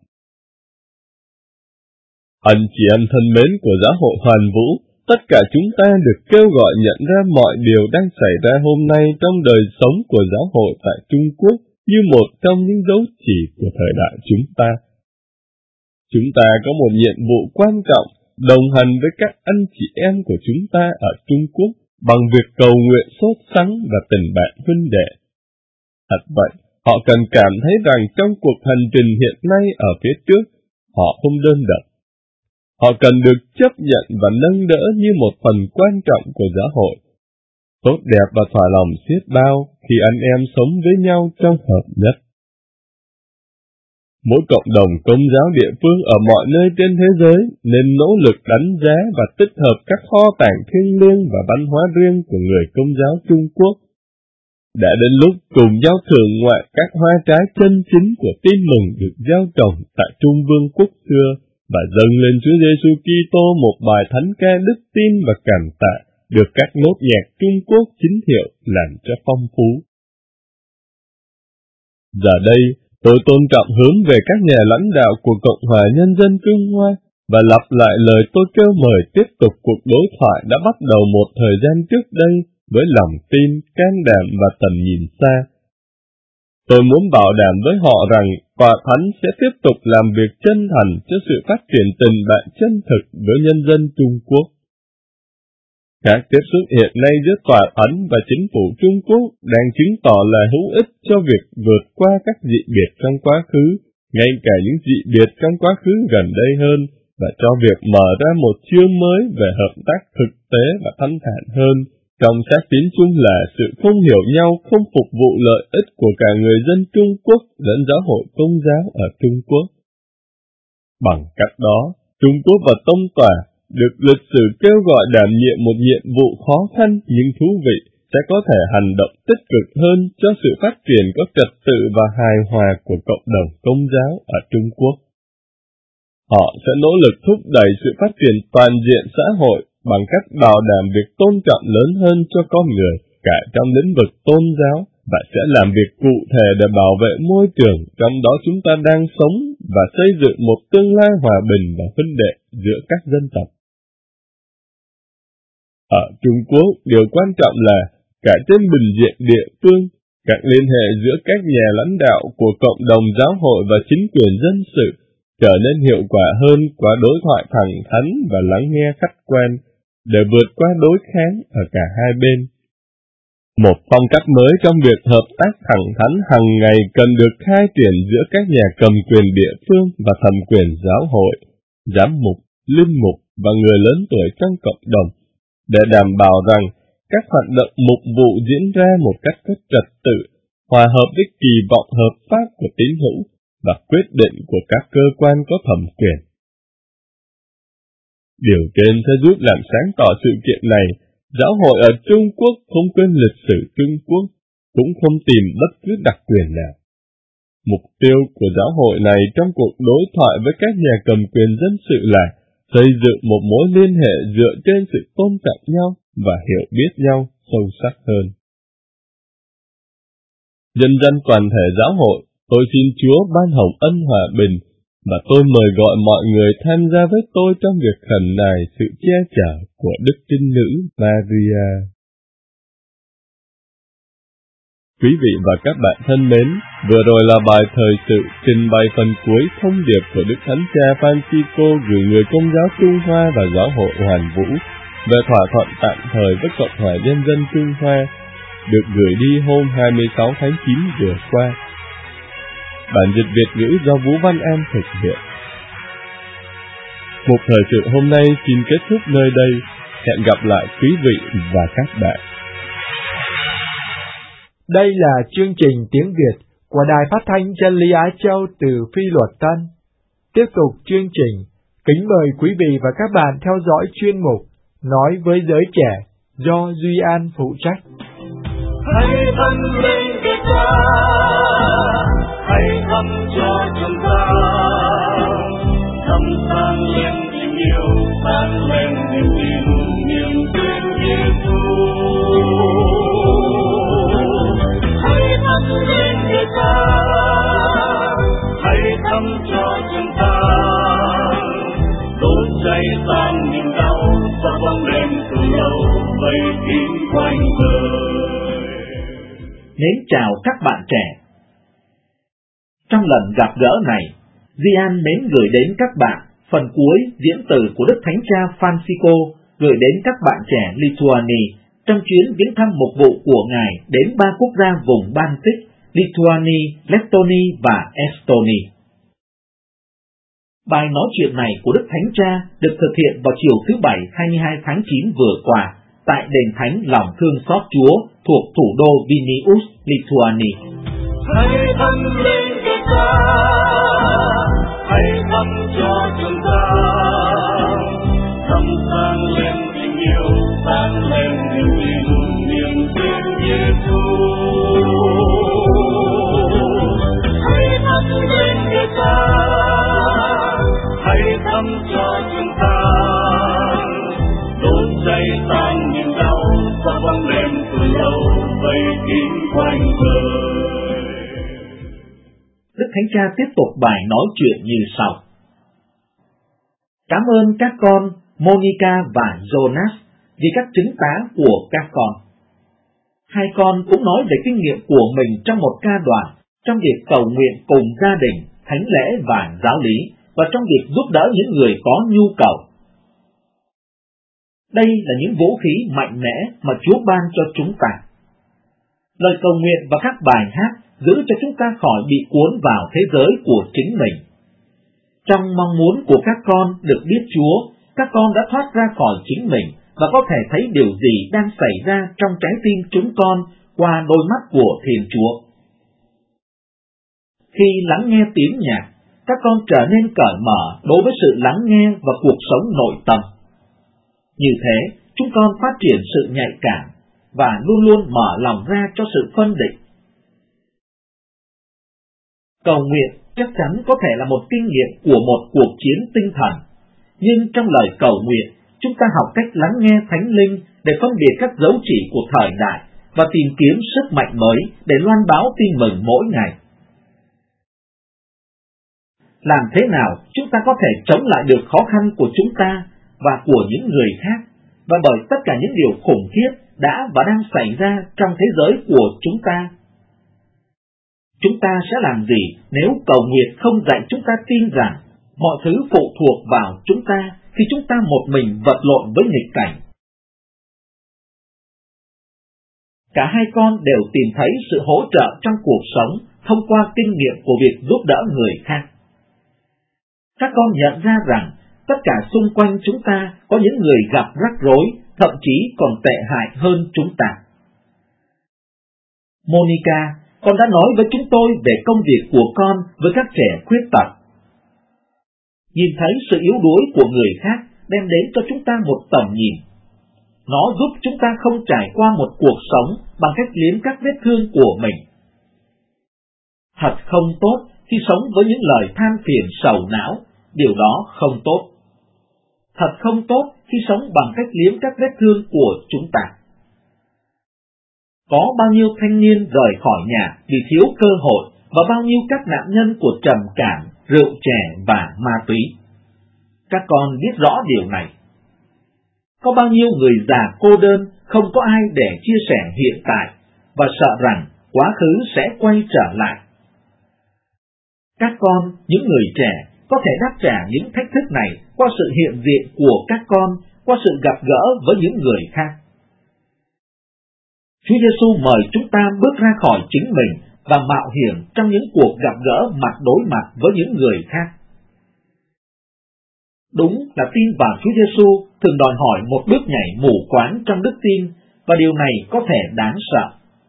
Anh chị em thân mến của giáo hội Hoàn Vũ, tất cả chúng ta được kêu gọi nhận ra mọi điều đang xảy ra hôm nay trong đời sống của giáo hội tại Trung Quốc như một trong những dấu chỉ của thời đại chúng ta. Chúng ta có một nhiệm vụ quan trọng đồng hành với các anh chị em của chúng ta ở Trung Quốc bằng việc cầu nguyện sốt sắng và tình bạn huynh đệ. Thật vậy, họ cần cảm thấy rằng trong cuộc hành trình hiện nay ở phía trước, họ không đơn độc. Họ cần được chấp nhận và nâng đỡ như một phần quan trọng của giáo hội. Tốt đẹp và thỏa lòng xiết bao khi anh em sống với nhau trong hợp nhất. Mỗi cộng đồng công giáo địa phương ở mọi nơi trên thế giới nên nỗ lực đánh giá và tích hợp các kho tàng thiêng liêng và văn hóa riêng của người công giáo Trung Quốc. Đã đến lúc cùng nhau thưởng ngoại các hoa trái chân chính của tin mừng được gieo trồng tại Trung Vương quốc xưa và dâng lên Chúa Giêsu Kitô một bài thánh ca đức tin và cảm tạ được các nốt nhạc Trung Quốc chính hiệu làm cho phong phú. Giờ đây, tôi tôn trọng hướng về các nhà lãnh đạo của Cộng hòa Nhân dân Trung Hoa và lặp lại lời tôi kêu mời tiếp tục cuộc đối thoại đã bắt đầu một thời gian trước đây với lòng tin, can đảm và tầm nhìn xa. Tôi muốn bảo đảm với họ rằng Tòa Thánh sẽ tiếp tục làm việc chân thành cho sự phát triển tình bạn chân thực với nhân dân Trung Quốc. Các tiếp xúc hiện nay giữa Tòa Thánh và chính phủ Trung Quốc đang chứng tỏ là hữu ích cho việc vượt qua các dị biệt trong quá khứ, ngay cả những dị biệt trong quá khứ gần đây hơn, và cho việc mở ra một chương mới về hợp tác thực tế và thanh thản hơn, trong xác tín chung là sự không hiểu nhau không phục vụ lợi ích của cả người dân Trung Quốc lẫn giáo hội Công giáo ở Trung Quốc. Bằng cách đó, Trung Quốc và Tông Tòa được lịch sử kêu gọi đảm nhiệm một nhiệm vụ khó khăn nhưng thú vị, sẽ có thể hành động tích cực hơn cho sự phát triển có trật tự và hài hòa của cộng đồng Công giáo ở Trung Quốc. Họ sẽ nỗ lực thúc đẩy sự phát triển toàn diện xã hội bằng cách bảo đảm việc tôn trọng lớn hơn cho con người cả trong lĩnh vực tôn giáo và sẽ làm việc cụ thể để bảo vệ môi trường trong đó chúng ta đang sống và xây dựng một tương lai hòa bình và huynh đệ giữa các dân tộc. Ở Trung Quốc, điều quan trọng là cả trên bình diện địa phương, các liên hệ giữa các nhà lãnh đạo của cộng đồng giáo hội và chính quyền dân sự trở nên hiệu quả hơn qua đối thoại thẳng thắn và lắng nghe khách quan để vượt qua đối kháng ở cả hai bên. Một phong cách mới trong việc hợp tác thẳng thắn hàng ngày cần được khai triển giữa các nhà cầm quyền địa phương và thẩm quyền giáo hội, giám mục, linh mục và người lớn tuổi trong cộng đồng, để đảm bảo rằng các hoạt động mục vụ diễn ra một cách có trật tự, hòa hợp với kỳ vọng hợp pháp của tín hữu và quyết định của các cơ quan có thẩm quyền. Điều trên sẽ giúp làm sáng tỏ sự kiện này. Giáo hội ở Trung Quốc không quên lịch sử Trung Quốc, cũng không tìm bất cứ đặc quyền nào. Mục tiêu của giáo hội này trong cuộc đối thoại với các nhà cầm quyền dân sự là xây dựng một mối liên hệ dựa trên sự tôn trọng nhau và hiểu biết nhau sâu sắc hơn. Nhân dân toàn thể giáo hội, tôi xin Chúa ban hồng ân hòa bình, và tôi mời gọi mọi người tham gia với tôi trong việc khẩn nài sự che chở của Đức Trinh Nữ Maria. Quý vị và các bạn thân mến, vừa rồi là bài thời sự trình bày phần cuối thông điệp của Đức Thánh Cha Francisco gửi người Công giáo Trung Hoa và giáo hội Hoàn Vũ về thỏa thuận tạm thời với Cộng hòa Nhân dân Trung Hoa, được gửi đi hôm 26 tháng 9 vừa qua. Bản dịch Việt ngữ do Vũ Văn An thực hiện. Một thời sự hôm nay xin kết thúc nơi đây. Hẹn gặp lại quý vị và các bạn. Đây là chương trình tiếng Việt của Đài Phát thanh Chân lý Á Châu từ Phi Luật Tân. Tiếp tục chương trình, kính mời quý vị và các bạn theo dõi chuyên mục Nói với giới trẻ do Duy An phụ trách. Hãy thân lên với ta, hãy thắp cho chúng ta, thắp sáng niềm yêu ta. sáng lên niềm tin niềm tin Giêsu. Hãy thắp lên người ta, hãy thắp cho chúng ta, đốt cháy tan niềm đau và bóng đêm từ lâu vây kín quanh đời. Mến chào các bạn trẻ. Trong lần gặp gỡ này, Gian mến gửi đến các bạn phần cuối diễn từ của Đức Thánh Cha Francisco gửi đến các bạn trẻ Lithuania trong chuyến viếng thăm mục vụ của Ngài đến 3 quốc gia vùng Baltic, Lithuania, Letonia và Estonia. Bài nói chuyện này của Đức Thánh Cha được thực hiện vào chiều thứ Bảy 22 tháng 9 vừa qua tại đền thánh Lòng Thương Xót Chúa thuộc thủ đô Vilnius, Lithuania. Hãy thắp lên cho ta, hãy thắp cho chúng ta, thắp sáng lên tình yêu, sáng lên niềm tin Giêsu. Hãy thắp lên cho ta, hãy thắp cho chúng ta, đốt cháy tan niềm đau và bóng đêm từ lâu vây kín quanh đời. Đức Thánh Cha tiếp tục bài nói chuyện như sau. Cảm ơn các con Monica và Jonas vì các chứng tá của các con. Hai con cũng nói về kinh nghiệm của mình trong một ca đoàn, trong việc cầu nguyện cùng gia đình, thánh lễ và giáo lý, và trong việc giúp đỡ những người có nhu cầu. Đây là những vũ khí mạnh mẽ mà Chúa ban cho chúng ta. Lời cầu nguyện và các bài hát giữ cho chúng ta khỏi bị cuốn vào thế giới của chính mình. Trong mong muốn của các con được biết Chúa, các con đã thoát ra khỏi chính mình và có thể thấy điều gì đang xảy ra trong trái tim chúng con qua đôi mắt của Thiên Chúa. Khi lắng nghe tiếng nhạc, các con trở nên cởi mở đối với sự lắng nghe và cuộc sống nội tâm. Như thế, chúng con phát triển sự nhạy cảm và luôn luôn mở lòng ra cho sự phân định. Cầu nguyện chắc chắn có thể là một kinh nghiệm của một cuộc chiến tinh thần, nhưng trong lời cầu nguyện, chúng ta học cách lắng nghe Thánh Linh để phân biệt các dấu chỉ của thời đại và tìm kiếm sức mạnh mới để loan báo tin mừng mỗi ngày. Làm thế nào chúng ta có thể chống lại được khó khăn của chúng ta và của những người khác, và bởi tất cả những điều khủng khiếp đã và đang xảy ra trong thế giới của chúng ta? Chúng ta sẽ làm gì nếu cầu nguyện không dạy chúng ta tin rằng mọi thứ phụ thuộc vào chúng ta khi chúng ta một mình vật lộn với nghịch cảnh? Cả hai con đều tìm thấy sự hỗ trợ trong cuộc sống thông qua kinh nghiệm của việc giúp đỡ người khác. Các con nhận ra rằng tất cả xung quanh chúng ta có những người gặp rắc rối, thậm chí còn tệ hại hơn chúng ta. Monica, con đã nói với chúng tôi về công việc của con với các trẻ khuyết tật. Nhìn thấy sự yếu đuối của người khác đem đến cho chúng ta một tầm nhìn. Nó giúp chúng ta không trải qua một cuộc sống bằng cách liếm các vết thương của mình. Thật không tốt khi sống với những lời than phiền sầu não, điều đó không tốt. Thật không tốt khi sống bằng cách liếm các vết thương của chúng ta. Có bao nhiêu thanh niên rời khỏi nhà vì thiếu cơ hội và bao nhiêu các nạn nhân của trầm cảm, rượu chè và ma túy. Các con biết rõ điều này. Có bao nhiêu người già cô đơn không có ai để chia sẻ hiện tại và sợ rằng quá khứ sẽ quay trở lại. Các con, những người trẻ, có thể đáp trả những thách thức này qua sự hiện diện của các con, qua sự gặp gỡ với những người khác. Chúa Giêsu mời chúng ta bước ra khỏi chính mình và mạo hiểm trong những cuộc gặp gỡ mặt đối mặt với những người khác. Đúng là tin vào Chúa Giêsu thường đòi hỏi một bước nhảy mù quáng trong đức tin, và điều này có thể đáng sợ.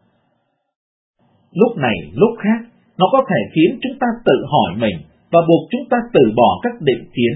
Lúc này lúc khác, nó có thể khiến chúng ta tự hỏi mình và buộc chúng ta từ bỏ các định kiến.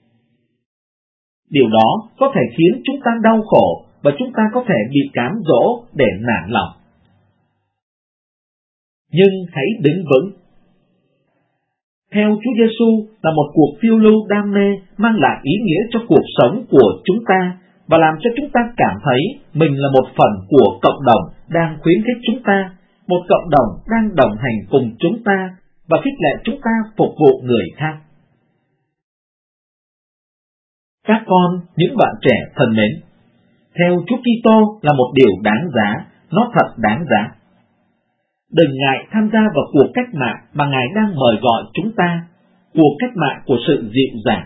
Điều đó có thể khiến chúng ta đau khổ và chúng ta có thể bị cám dỗ để nản lòng. Nhưng hãy đứng vững. Theo Chúa Giêsu là một cuộc phiêu lưu đam mê mang lại ý nghĩa cho cuộc sống của chúng ta và làm cho chúng ta cảm thấy mình là một phần của cộng đồng đang khuyến khích chúng ta, một cộng đồng đang đồng hành cùng chúng ta và khích lệ chúng ta phục vụ người khác. Các con, những bạn trẻ thân mến, theo Chúa Kitô là một điều đáng giá, nó thật đáng giá. Đừng ngại tham gia vào cuộc cách mạng mà Ngài đang mời gọi chúng ta, cuộc cách mạng của sự dịu dàng.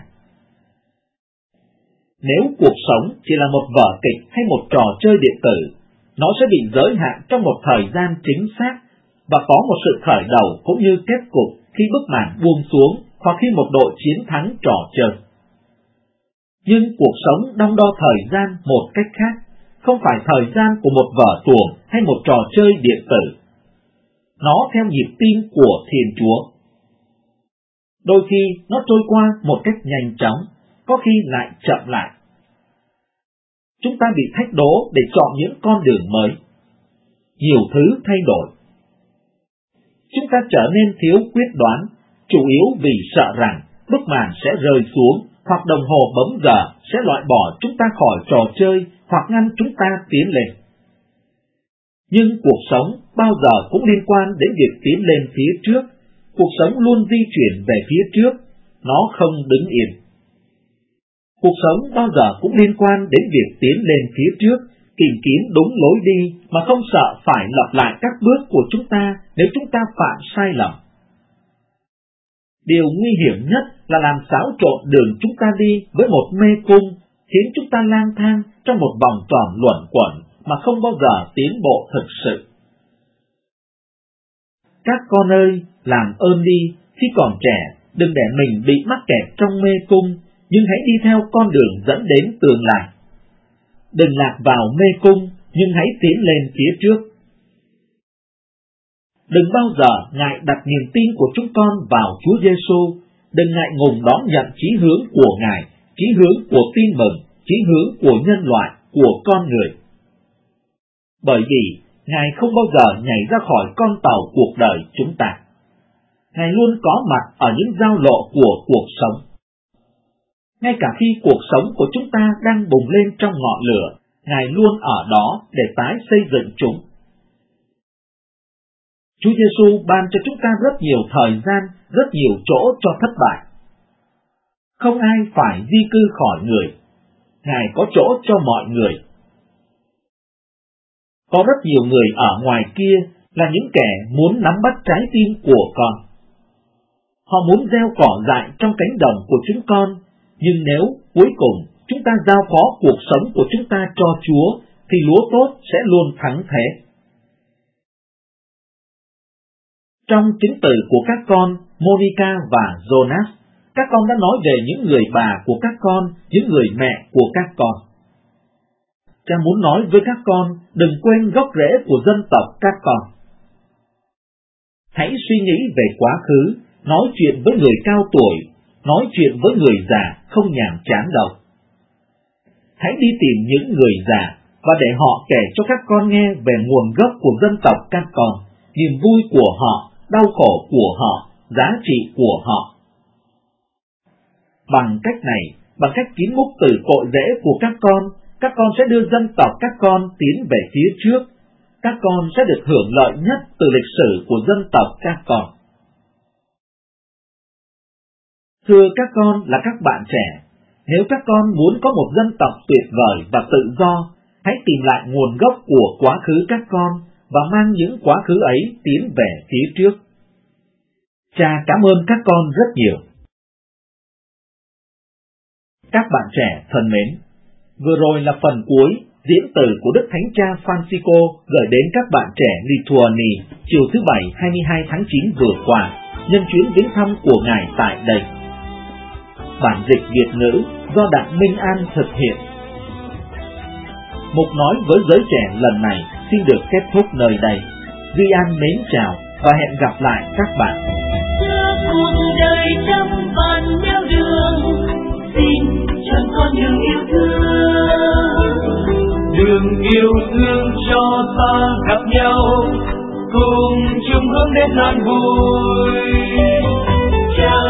Nếu cuộc sống chỉ là một vở kịch hay một trò chơi điện tử, nó sẽ bị giới hạn trong một thời gian chính xác và có một sự khởi đầu cũng như kết cục khi bức màn buông xuống hoặc khi một đội chiến thắng trò chơi. Nhưng cuộc sống đong đo thời gian một cách khác, không phải thời gian của một vở tuồng hay một trò chơi điện tử. Nó theo nhịp tim của Thiên Chúa. Đôi khi nó trôi qua một cách nhanh chóng, có khi lại chậm lại. Chúng ta bị thách đố để chọn những con đường mới. Nhiều thứ thay đổi. Chúng ta trở nên thiếu quyết đoán, chủ yếu vì sợ rằng bức màn sẽ rơi xuống hoặc đồng hồ bấm giờ sẽ loại bỏ chúng ta khỏi trò chơi hoặc ngăn chúng ta tiến lên. Nhưng cuộc sống bao giờ cũng liên quan đến việc tiến lên phía trước. Cuộc sống luôn di chuyển về phía trước, nó không đứng yên. Cuộc sống bao giờ cũng liên quan đến việc tiến lên phía trước, tìm kiếm đúng lối đi mà không sợ phải lặp lại các bước của chúng ta nếu chúng ta phạm sai lầm. Điều nguy hiểm nhất là làm xáo trộn đường chúng ta đi với một mê cung, khiến chúng ta lang thang trong một vòng tròn luẩn quẩn mà không bao giờ tiến bộ thực sự. Các con ơi, làm ơn đi, khi còn trẻ, đừng để mình bị mắc kẹt trong mê cung, nhưng hãy đi theo con đường dẫn đến tương lai. Đừng lạc vào mê cung, nhưng hãy tiến lên phía trước. Đừng bao giờ ngại đặt niềm tin của chúng con vào Chúa Giêsu, đừng ngại ngùng đón nhận chí hướng của Ngài, chí hướng của tin mừng, chí hướng của nhân loại, của con người. Bởi vì Ngài không bao giờ nhảy ra khỏi con tàu cuộc đời chúng ta. Ngài luôn có mặt ở những giao lộ của cuộc sống. Ngay cả khi cuộc sống của chúng ta đang bùng lên trong ngọn lửa, Ngài luôn ở đó để tái xây dựng chúng. Chúa Giêsu ban cho chúng ta rất nhiều thời gian, rất nhiều chỗ cho thất bại. Không ai phải di cư khỏi người. Ngài có chỗ cho mọi người. Có rất nhiều người ở ngoài kia là những kẻ muốn nắm bắt trái tim của con. Họ muốn gieo cỏ dại trong cánh đồng của chúng con, nhưng nếu cuối cùng chúng ta giao phó cuộc sống của chúng ta cho Chúa, thì lúa tốt sẽ luôn thắng thế. Trong chứng từ của các con, Monica và Jonas, các con đã nói về những người bà của các con, những người mẹ của các con. Cha muốn nói với các con, đừng quên gốc rễ của dân tộc các con. Hãy suy nghĩ về quá khứ, nói chuyện với người cao tuổi, nói chuyện với người già không nhàm chán đâu. Hãy đi tìm những người già và để họ kể cho các con nghe về nguồn gốc của dân tộc các con, niềm vui của họ, đau khổ của họ, giá trị của họ. Bằng cách này, bằng cách kiếm múc từ cội rễ của các con sẽ đưa dân tộc các con tiến về phía trước. Các con sẽ được hưởng lợi nhất từ lịch sử của dân tộc các con. Thưa các con là các bạn trẻ, nếu các con muốn có một dân tộc tuyệt vời và tự do, hãy tìm lại nguồn gốc của quá khứ các con và mang những quá khứ ấy tiến về phía trước. Cha cảm ơn các con rất nhiều. Các bạn trẻ thân mến, vừa rồi là phần cuối diễn từ của Đức Thánh Cha Francisco gửi đến các bạn trẻ Lithuania chiều thứ Bảy 22 tháng 9 vừa qua, nhân chuyến viếng thăm của Ngài tại đây. Bản dịch Việt ngữ do Đặng Minh An thực hiện. Mục nói với giới trẻ lần này xin được kết thúc nơi đây. Duy An mến chào và hẹn gặp lại các bạn. Cuộc đời trăm vạn nẻo đường, xin cho con đường yêu thương. Đường yêu thương cho ta gặp nhau, cùng chung hướng đến an vui.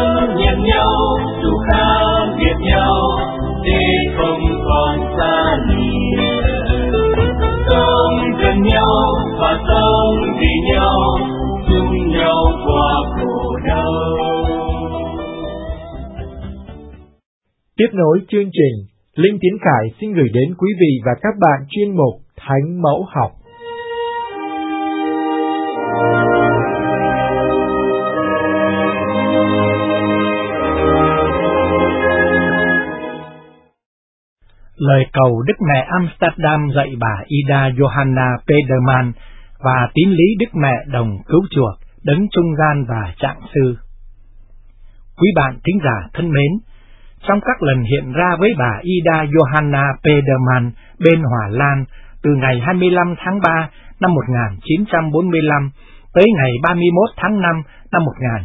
Tiếp nối chương trình, Linh Tiến Khải xin gửi đến quý vị và các bạn chuyên mục Thánh Mẫu Học. Lời cầu Đức Mẹ Amsterdam dạy bà Ida Johanna Pederman và tín lý Đức Mẹ Đồng Cứu Chuộc, Đấng Trung gian và Trạng Sư. Quý bạn thính giả thân mến, trong các lần hiện ra với bà Ida Johanna Pederman bên Hòa Lan từ ngày 25 tháng 3 năm 1945 tới ngày 31 tháng 5 năm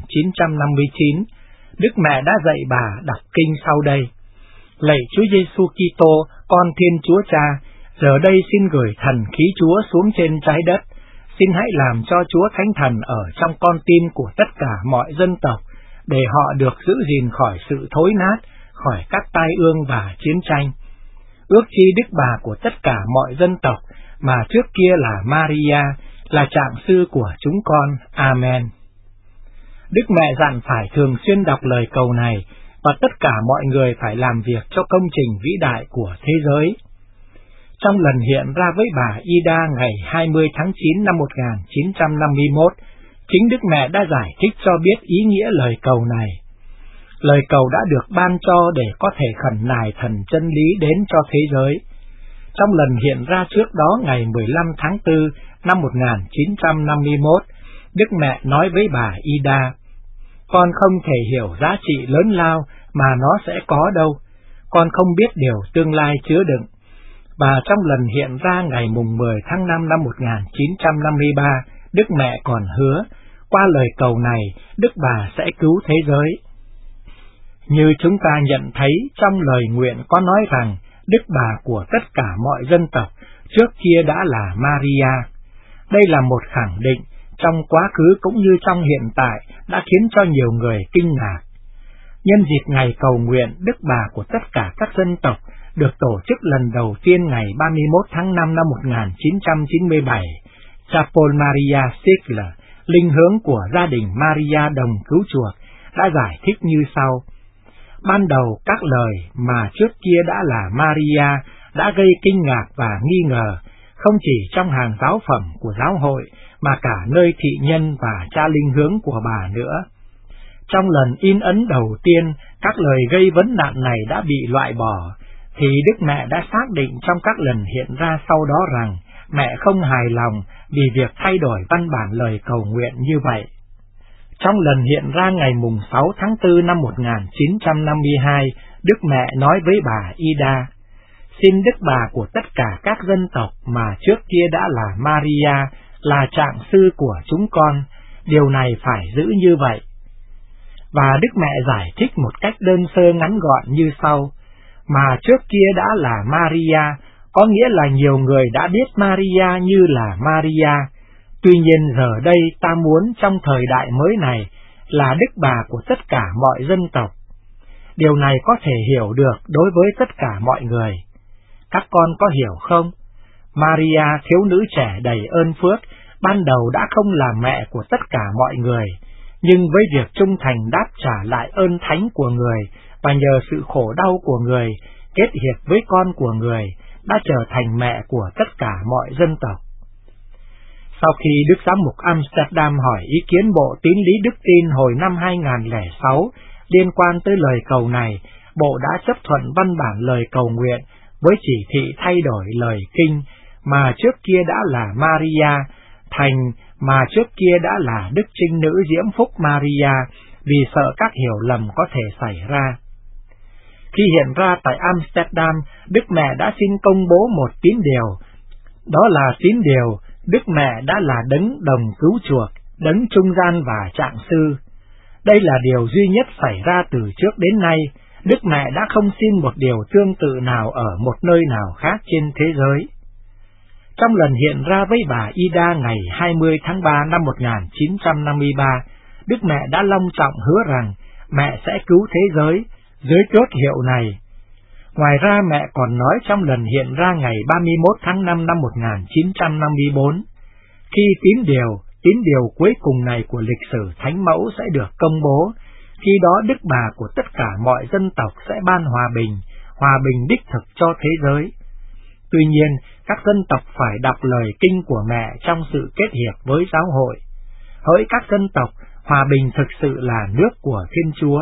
1959, Đức Mẹ đã dạy bà đọc kinh sau đây: Lạy Chúa Giêsu Kitô, con Thiên Chúa Cha, giờ đây xin gửi thần khí Chúa xuống trên trái đất. Xin hãy làm cho Chúa Thánh Thần ở trong con tim của tất cả mọi dân tộc, để họ được giữ gìn khỏi sự thối nát, khỏi các tai ương và chiến tranh. Ước chi Đức Bà của tất cả mọi dân tộc, mà trước kia là Maria, là trạng sư của chúng con. Amen. Đức Mẹ dặn phải thường xuyên đọc lời cầu này, và tất cả mọi người phải làm việc cho công trình vĩ đại của thế giới. Trong lần hiện ra với bà Ida ngày 20 tháng 9 năm 1951, chính Đức Mẹ đã giải thích cho biết ý nghĩa lời cầu này. Lời cầu đã được ban cho để có thể khẩn nài thần chân lý đến cho thế giới. Trong lần hiện ra trước đó ngày 15 tháng 4 năm 1951, Đức Mẹ nói với bà Ida: Con không thể hiểu giá trị lớn lao mà nó sẽ có đâu. Con không biết điều tương lai chứa đựng. Và trong lần hiện ra ngày mùng 10 tháng 5 năm 1953, Đức Mẹ còn hứa, qua lời cầu này, Đức Bà sẽ cứu thế giới. Như chúng ta nhận thấy trong lời nguyện có nói rằng, Đức Bà của tất cả mọi dân tộc trước kia đã là Maria. Đây là một khẳng định trong quá khứ cũng như trong hiện tại đã khiến cho nhiều người kinh ngạc. Nhân dịp ngày cầu nguyện Đức Bà của tất cả các dân tộc được tổ chức lần đầu tiên ngày 31 tháng 5 năm 1997, Chapel Maria Sigler, linh hướng của gia đình Maria Đồng Cứu Chuộc, đã giải thích như sau. Ban đầu các lời mà trước kia đã là Maria đã gây kinh ngạc và nghi ngờ, không chỉ trong hàng giáo phẩm của giáo hội, mà cả nơi thị nhân và cha linh hướng của bà nữa. Trong lần in ấn đầu tiên, các lời gây vấn nạn này đã bị loại bỏ, thì Đức Mẹ đã xác định trong các lần hiện ra sau đó rằng mẹ không hài lòng vì việc thay đổi văn bản lời cầu nguyện như vậy. Trong lần hiện ra ngày mùng 6 tháng 4 năm 1952, Đức Mẹ nói với bà Ida: Xin Đức Bà của tất cả các dân tộc mà trước kia đã là Maria, là trạng sư của chúng con, điều này phải giữ như vậy. Và Đức Mẹ giải thích một cách đơn sơ ngắn gọn như sau: Mà trước kia đã là Maria, có nghĩa là nhiều người đã biết Maria như là Maria. Tuy nhiên giờ đây ta muốn trong thời đại mới này là Đức Bà của tất cả mọi dân tộc. Điều này có thể hiểu được đối với tất cả mọi người. Các con có hiểu không? Maria, thiếu nữ trẻ đầy ơn phước, ban đầu đã không là mẹ của tất cả mọi người, nhưng với việc trung thành đáp trả lại ơn thánh của người và nhờ sự khổ đau của người kết hiệp với con của người, đã trở thành mẹ của tất cả mọi dân tộc. Sau khi Đức Giám mục Amsterdam hỏi ý kiến Bộ Tín lý Đức tin hồi năm 2006 liên quan tới lời cầu này, Bộ đã chấp thuận văn bản lời cầu nguyện với chỉ thị thay đổi lời kinh mà trước kia đã là Maria thành mà trước kia đã là Đức Trinh Nữ Diễm Phúc Maria, vì sợ các hiểu lầm có thể xảy ra. Khi hiện ra tại Amsterdam, Đức Mẹ đã xin công bố một tín điều, đó là tín điều Đức Mẹ đã là Đấng Đồng Cứu Chuộc, Đấng Trung gian và Trạng Sư. Đây là điều duy nhất xảy ra từ trước đến nay. Đức Mẹ đã không xin một điều tương tự nào ở một nơi nào khác trên thế giới. Trong lần hiện ra với bà Ida ngày 20 tháng 3 năm 1953, Đức Mẹ đã long trọng hứa rằng mẹ sẽ cứu thế giới dưới chốt hiệu này. Ngoài ra mẹ còn nói trong lần hiện ra ngày 31 tháng 5 năm 1954, khi tín điều cuối cùng này của lịch sử Thánh Mẫu sẽ được công bố, Khi đó Đức Bà của tất cả mọi dân tộc sẽ ban hòa bình đích thực cho thế giới. Tuy nhiên, các dân tộc phải đọc lời kinh của mẹ trong sự kết hiệp với giáo hội. Hỡi các dân tộc, hòa bình thực sự là nước của Thiên Chúa.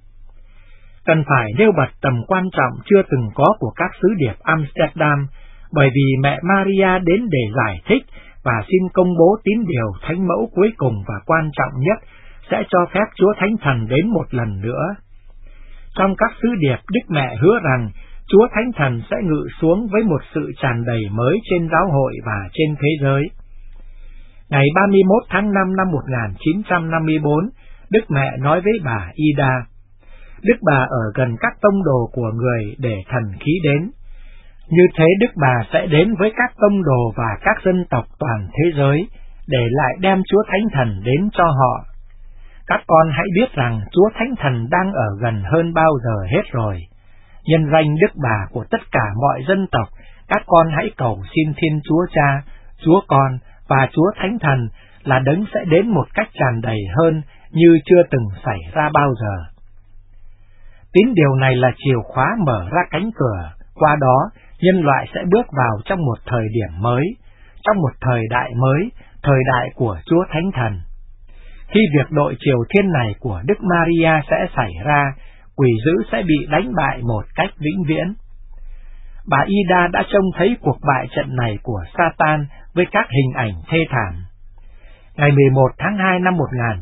Cần phải nêu bật tầm quan trọng chưa từng có của các sứ điệp Amsterdam, bởi vì mẹ Maria đến để giải thích và xin công bố tín điều thánh mẫu cuối cùng và quan trọng nhất sẽ cho phép Chúa Thánh Thần đến một lần nữa. Trong các sứ điệp, Đức Mẹ hứa rằng Chúa Thánh Thần sẽ ngự xuống với một sự tràn đầy mới trên giáo hội và trên thế giới. Ngày 31 tháng 5 năm 1954, Đức Mẹ nói với bà Ida, Đức Bà ở gần các tông đồ của người để thần khí đến. Như thế Đức Bà sẽ đến với các tông đồ và các dân tộc toàn thế giới, để lại đem Chúa Thánh Thần đến cho họ. Các con hãy biết rằng Chúa Thánh Thần đang ở gần hơn bao giờ hết rồi. Nhân danh Đức Bà của tất cả mọi dân tộc, các con hãy cầu xin Thiên Chúa Cha, Chúa Con và Chúa Thánh Thần là đấng sẽ đến một cách tràn đầy hơn như chưa từng xảy ra bao giờ. Tín điều này là chìa khóa mở ra cánh cửa, qua đó nhân loại sẽ bước vào trong một thời điểm mới, trong một thời đại mới, thời đại của Chúa Thánh Thần. Khi việc đội triều thiên này của Đức Maria sẽ xảy ra, quỷ dữ sẽ bị đánh bại một cách vĩnh viễn. Bà Ida đã trông thấy cuộc bại trận này của Satan với các hình ảnh thê thảm. Ngày 11 tháng 2 năm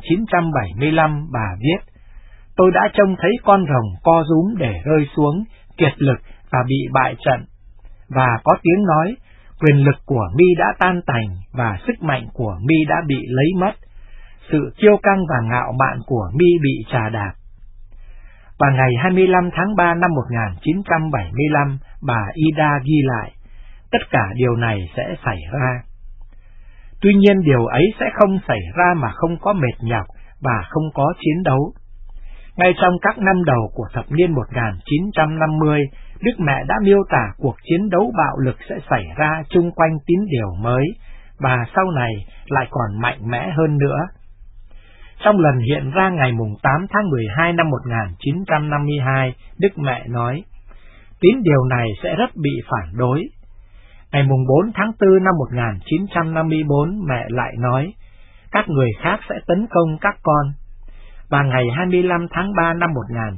1975, bà viết, tôi đã trông thấy con rồng co rúm để rơi xuống, kiệt lực và bị bại trận, và có tiếng nói, quyền lực của mi đã tan tành và sức mạnh của mi đã bị lấy mất, sự kiêu căng và ngạo mạn của mi bị trà đạp. Và ngày 25 tháng 3 năm 1975, bà Ida ghi lại, tất cả điều này sẽ xảy ra. Tuy nhiên điều ấy sẽ không xảy ra mà không có mệt nhọc và không có chiến đấu. Ngay trong các năm đầu của thập niên 1950, Đức Mẹ đã miêu tả cuộc chiến đấu bạo lực sẽ xảy ra chung quanh tín điều mới, và sau này lại còn mạnh mẽ hơn nữa. Trong lần hiện ra ngày 8 tháng 12 năm 1952, Đức Mẹ nói, tín điều này sẽ rất bị phản đối. Ngày 4 tháng 4 năm 1954, mẹ lại nói, các người khác sẽ tấn công các con. Và ngày 25 tháng 3 năm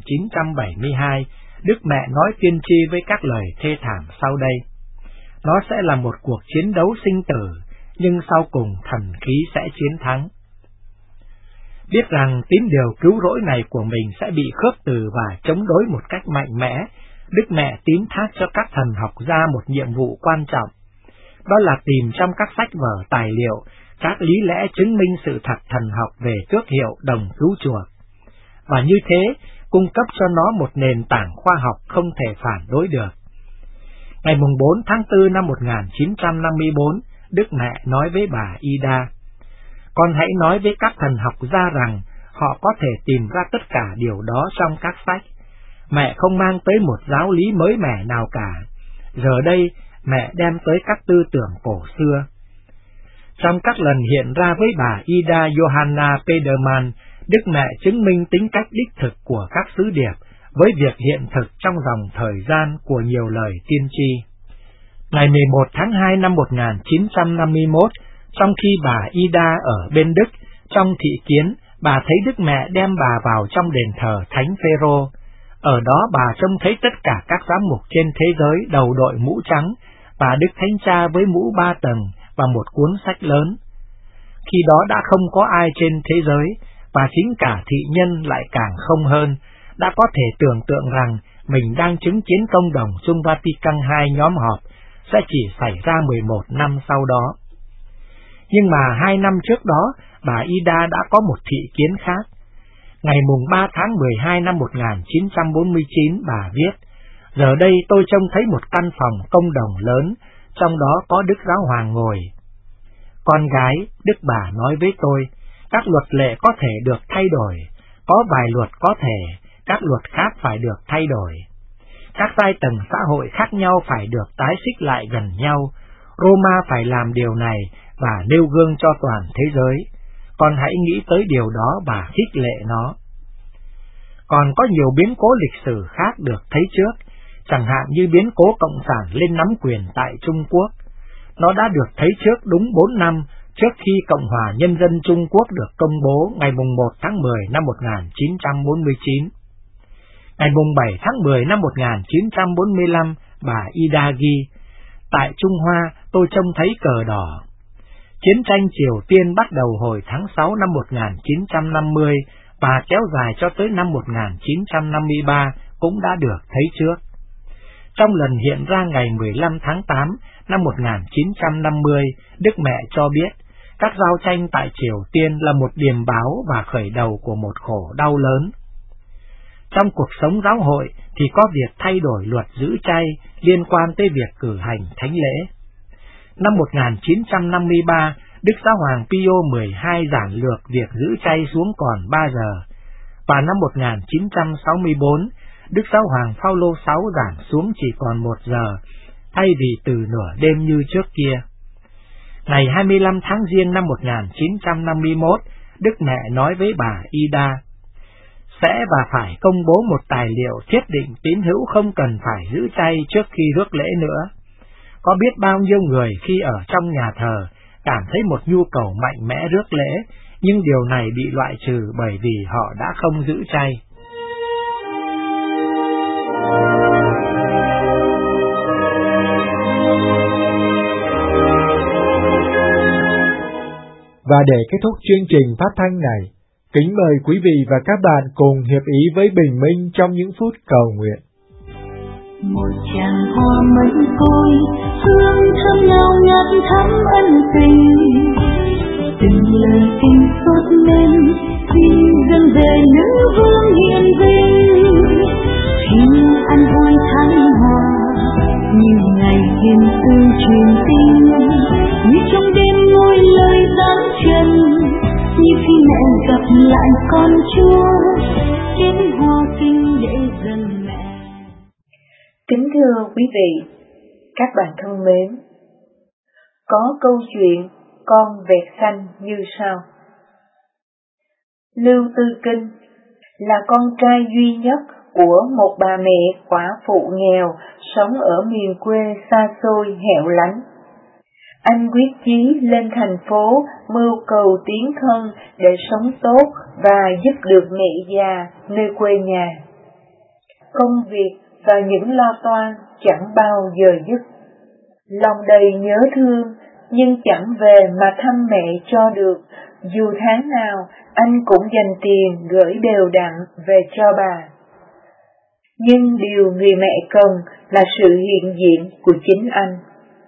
1972, Đức Mẹ nói tiên tri với các lời thê thảm sau đây. Nó sẽ là một cuộc chiến đấu sinh tử, nhưng sau cùng thần khí sẽ chiến thắng. Biết rằng tín điều cứu rỗi này của mình sẽ bị khước từ và chống đối một cách mạnh mẽ, Đức Mẹ tín thác cho các thần học gia một nhiệm vụ quan trọng. Đó là tìm trong các sách vở tài liệu các lý lẽ chứng minh sự thật thần học về tước hiệu đồng cứu chuộc, và như thế cung cấp cho nó một nền tảng khoa học không thể phản đối được. Ngày 4 tháng 4 năm 1954, Đức Mẹ nói với bà Ida, con hãy nói với các thần học gia rằng họ có thể tìm ra tất cả điều đó trong các sách. Mẹ không mang tới một giáo lý mới mẻ nào cả. Giờ đây, mẹ đem tới các tư tưởng cổ xưa. Trong các lần hiện ra với bà Ida Johanna Pederman, Đức Mẹ chứng minh tính cách đích thực của các sứ điệp với việc hiện thực trong dòng thời gian của nhiều lời tiên tri. Ngày 11 tháng 2 năm 1951, trong khi bà Ida ở bên Đức, trong thị kiến, bà thấy Đức Mẹ đem bà vào trong đền thờ Thánh Phêrô. Ở đó bà trông thấy tất cả các giám mục trên thế giới đầu đội mũ trắng, và Đức Thánh Cha với mũ 3 tầng và một cuốn sách lớn. Khi đó đã không có ai trên thế giới, và chính cả thị nhân lại càng không hơn, đã có thể tưởng tượng rằng mình đang chứng kiến công đồng Chung Vatican II nhóm họp sẽ chỉ xảy ra 11 năm sau đó. Nhưng mà 2 năm trước đó, bà Ida đã có một thị kiến khác. Ngày 3 tháng 12 năm 1949, bà viết, giờ đây tôi trông thấy một căn phòng công đồng lớn, trong đó có Đức Giáo Hoàng ngồi. Con gái, Đức Bà nói với tôi, các luật lệ có thể được thay đổi, có vài luật có thể, các luật khác phải được thay đổi. Các giai tầng xã hội khác nhau phải được tái xích lại gần nhau, Roma phải làm điều này và nêu gương cho toàn thế giới. Con hãy nghĩ tới điều đó và khích lệ nó. Còn có nhiều biến cố lịch sử khác được thấy trước, chẳng hạn như biến cố Cộng sản lên nắm quyền tại Trung Quốc. Nó đã được thấy trước đúng 4 năm trước khi Cộng hòa Nhân dân Trung Quốc được công bố ngày 1 tháng 10 năm 1949. Ngày 7 tháng 10 năm 1945, bà Ida ghi, tại Trung Hoa tôi trông thấy cờ đỏ. Chiến tranh Triều Tiên bắt đầu hồi tháng 6 năm 1950 và kéo dài cho tới năm 1953 cũng đã được thấy trước. Trong lần hiện ra ngày 15 tháng 8 năm 1950, Đức Mẹ cho biết các giao tranh tại Triều Tiên là một điềm báo và khởi đầu của một khổ đau lớn. Trong cuộc sống giáo hội thì có việc thay đổi luật giữ chay liên quan tới việc cử hành thánh lễ. Năm 1953, Đức Giáo hoàng Pio XII giản lược việc giữ chay xuống còn 3 giờ, và năm 1964, Đức Giáo hoàng Phaolô VI giảm xuống chỉ còn 1 giờ, thay vì từ nửa đêm như trước kia. Ngày 25 tháng Giêng năm 1951, Đức Mẹ nói với bà Ida, sẽ và phải công bố một tài liệu thiết định tín hữu không cần phải giữ chay trước khi rước lễ nữa. Có biết bao nhiêu người khi ở trong nhà thờ cảm thấy một nhu cầu mạnh mẽ rước lễ, nhưng điều này bị loại trừ bởi vì họ đã không giữ chay. Và để kết thúc chương trình phát thanh này, kính mời quý vị và các bạn cùng hiệp ý với Bình Minh trong những phút cầu nguyện. Một chàng hoa mận côi, hương thơm ngào ngạt thắm ân tình, từng lời tình xót lên, xin dâng về nữ vương hiền vinh. Khi ăn vui thánh hòa, như ngày hiền tương truyền tình, như trong đêm ngôi lời giáng trần, như khi mẹ gặp lại con Chúa, đến hoa kinh để dâng mẹ. Kính thưa quý vị, các bạn thân mến, có câu chuyện con vẹt xanh như sau. Lưu Tư Kinh là con trai duy nhất của một bà mẹ quả phụ nghèo sống ở miền quê xa xôi hẻo lánh. Anh quyết chí lên thành phố mưu cầu tiến thân để sống tốt và giúp được mẹ già nơi quê nhà. Công việc và những lo toan chẳng bao giờ dứt. Lòng đầy nhớ thương nhưng chẳng về mà thăm mẹ cho được, dù tháng nào anh cũng dành tiền gửi đều đặn về cho bà. Nhưng điều người mẹ cần là sự hiện diện của chính anh.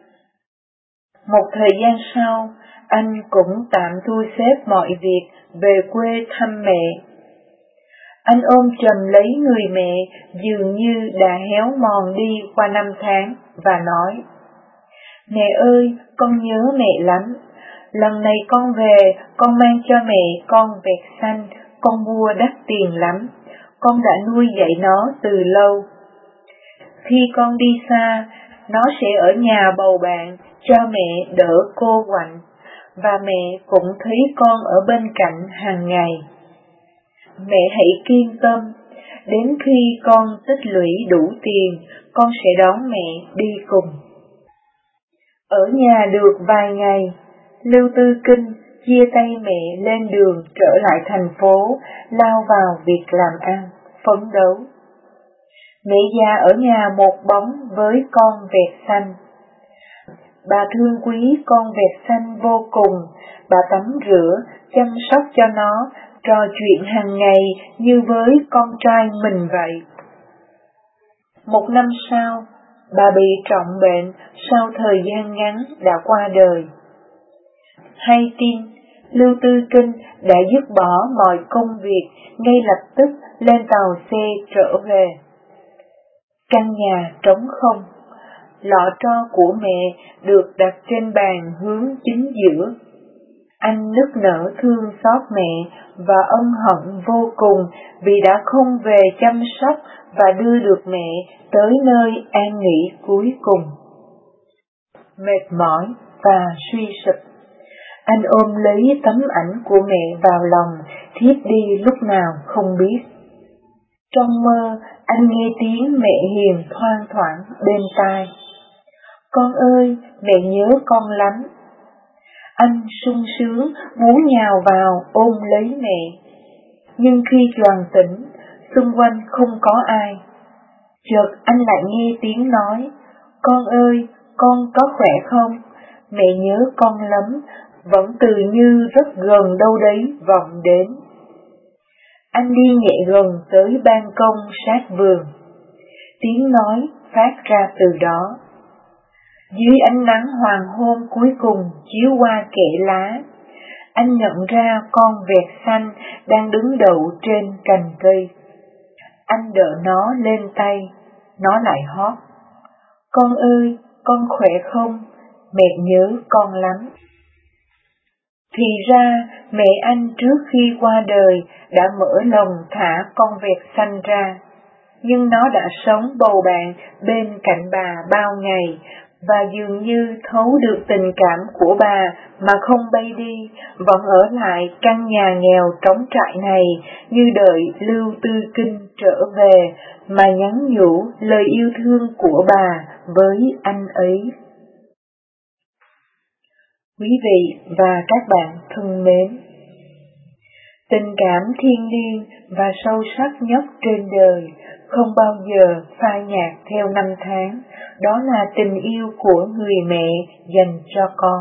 Một thời gian sau, anh cũng tạm thu xếp mọi việc về quê thăm mẹ. Anh ôm chầm lấy người mẹ dường như đã héo mòn đi qua 5 tháng và nói, mẹ ơi, con nhớ mẹ lắm. Lần này con về, con mang cho mẹ con vẹt xanh, con mua đắt tiền lắm. Con đã nuôi dạy nó từ lâu. Khi con đi xa, nó sẽ ở nhà bầu bạn cho mẹ đỡ cô quạnh, và mẹ cũng thấy con ở bên cạnh hàng ngày. Mẹ hãy kiên tâm, đến khi con tích lũy đủ tiền, con sẽ đón mẹ đi cùng. Ở nhà được vài ngày, Lưu Tư Kinh chia tay mẹ lên đường trở lại thành phố, lao vào việc làm ăn, phấn đấu. Mẹ già ở nhà một bóng với con vẹt xanh. Bà thương quý con vẹt xanh vô cùng, bà tắm rửa, chăm sóc cho nó, trò chuyện hàng ngày như với con trai mình vậy. 1 năm sau, bà bị trọng bệnh, sau thời gian ngắn đã qua đời. Hay tin, Lưu Tư Kinh đã dứt bỏ mọi công việc, ngay lập tức lên tàu xe trở về. Căn nhà trống không, lọ tro của mẹ được đặt trên bàn hướng chính giữa. Anh nức nở thương xót mẹ và ân hận vô cùng vì đã không về chăm sóc và đưa được mẹ tới nơi an nghỉ cuối cùng. Mệt mỏi và suy sụp, anh ôm lấy tấm ảnh của mẹ vào lòng, thiếp đi lúc nào không biết. Trong mơ, anh nghe tiếng mẹ hiền thoang thoảng bên tai. Con ơi, mẹ nhớ con lắm. Anh sung sướng muốn nhào vào ôm lấy mẹ. Nhưng khi choàng tỉnh, xung quanh không có ai. Chợt anh lại nghe tiếng nói, con ơi, con có khỏe không? Mẹ nhớ con lắm, vẫn từ như rất gần đâu đấy vọng đến. Anh đi nhẹ gần tới ban công sát vườn. Tiếng nói phát ra từ đó. Dưới ánh nắng hoàng hôn cuối cùng chiếu qua kẽ lá, anh nhận ra con vẹt xanh đang đứng đậu trên cành cây. Anh đỡ nó lên tay, nó lại hót. Con ơi, con khỏe không? Mẹ nhớ con lắm. Thì ra, mẹ anh trước khi qua đời đã mở lòng thả con vẹt xanh ra, nhưng nó đã sống bầu bạn bên cạnh bà bao ngày, và dường như thấu được tình cảm của bà mà không bay đi, vẫn ở lại căn nhà nghèo trống trại này như đợi Lưu Tư Kinh trở về mà nhắn nhủ lời yêu thương của bà với anh ấy. Quý vị và các bạn thân mến, tình cảm thiêng liêng và sâu sắc nhất trên đời không bao giờ phai nhạt theo năm tháng, đó là tình yêu của người mẹ dành cho con.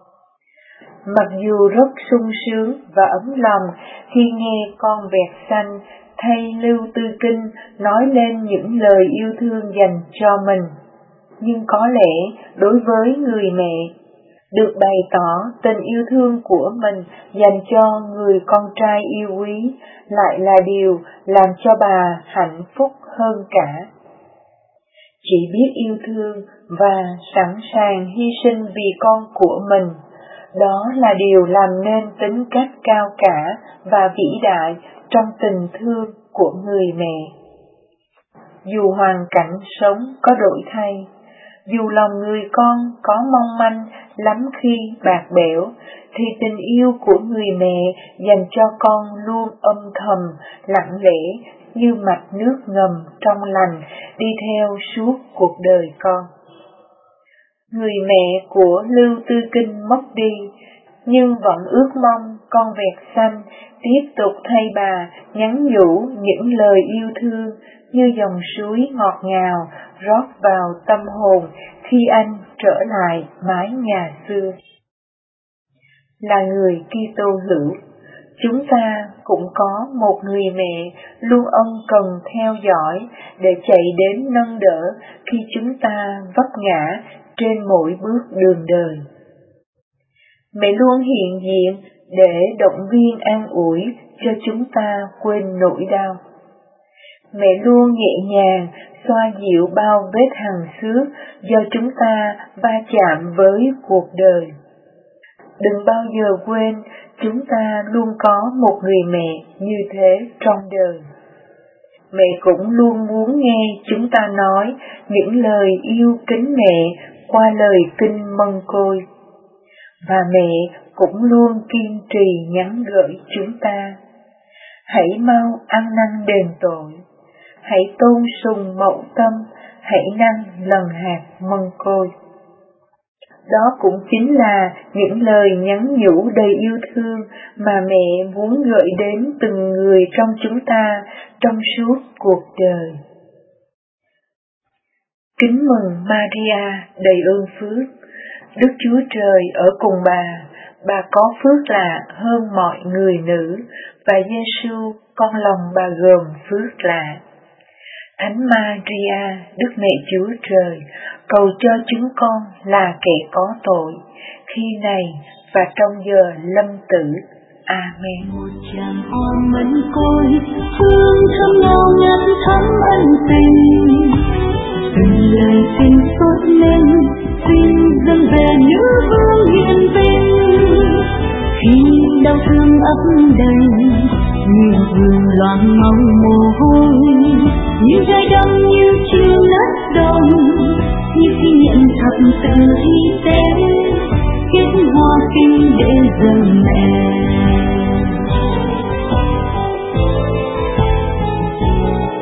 Mặc dù rất sung sướng và ấm lòng khi nghe con vẹt xanh thay Lưu Tư Kinh nói lên những lời yêu thương dành cho mình, nhưng có lẽ đối với người mẹ, được bày tỏ tình yêu thương của mình dành cho người con trai yêu quý lại là điều làm cho bà hạnh phúc hơn cả. Chỉ biết yêu thương và sẵn sàng hy sinh vì con của mình, đó là điều làm nên tính cách cao cả và vĩ đại trong tình thương của người mẹ. Dù hoàn cảnh sống có đổi thay, dù lòng người con có mong manh lắm khi bạc bẽo, thì tình yêu của người mẹ dành cho con luôn âm thầm, lặng lẽ như mạch nước ngầm trong lành đi theo suốt cuộc đời con. Người mẹ của Lưu Tư Kinh mất đi, nhưng vẫn ước mong con vẹt xanh tiếp tục thay bà nhắn nhủ những lời yêu thương như dòng suối ngọt ngào rót vào tâm hồn khi anh trở lại mái nhà xưa. Là người Kitô hữu, chúng ta cũng có một người mẹ luôn ân cần theo dõi để chạy đến nâng đỡ khi chúng ta vấp ngã trên mỗi bước đường đời. Mẹ luôn hiện diện để động viên an ủi cho chúng ta quên nỗi đau. Mẹ luôn nhẹ nhàng xoa dịu bao vết hằn xước do chúng ta va chạm với cuộc đời. Đừng bao giờ quên, chúng ta luôn có một người mẹ như thế trong đời. Mẹ cũng luôn muốn nghe chúng ta nói những lời yêu kính mẹ qua lời kinh Mân Côi. Và mẹ cũng luôn kiên trì nhắn gửi chúng ta: hãy mau ăn năn đền tội, hãy tôn sùng Mậu Tâm, hãy năn lần hạt Mân Côi. Đó cũng chính là những lời nhắn nhủ đầy yêu thương mà mẹ muốn gửi đến từng người trong chúng ta trong suốt cuộc đời. Kính mừng Maria đầy ơn phước, Đức Chúa Trời ở cùng bà có phước lạ hơn mọi người nữ, và Giêsu con lòng bà gồm phước lạ. Thánh Maria, Đức Mẹ Chúa Trời, cầu cho chúng con là kẻ có tội, khi này và trong giờ lâm tử. Amen. Một tràng hoa mân côi, hương thơm ngào ngát thắm ân tình, từng lời tình tốt lên, xin dâng về nữ vương hiền vinh. Khi đau thương ấp đầy, như vườn loạn màu mồ hôi, như gai đâm như chiều nát đồng, như khi nhận thật sự hy tế, kết hoa kinh để dâng mẹ.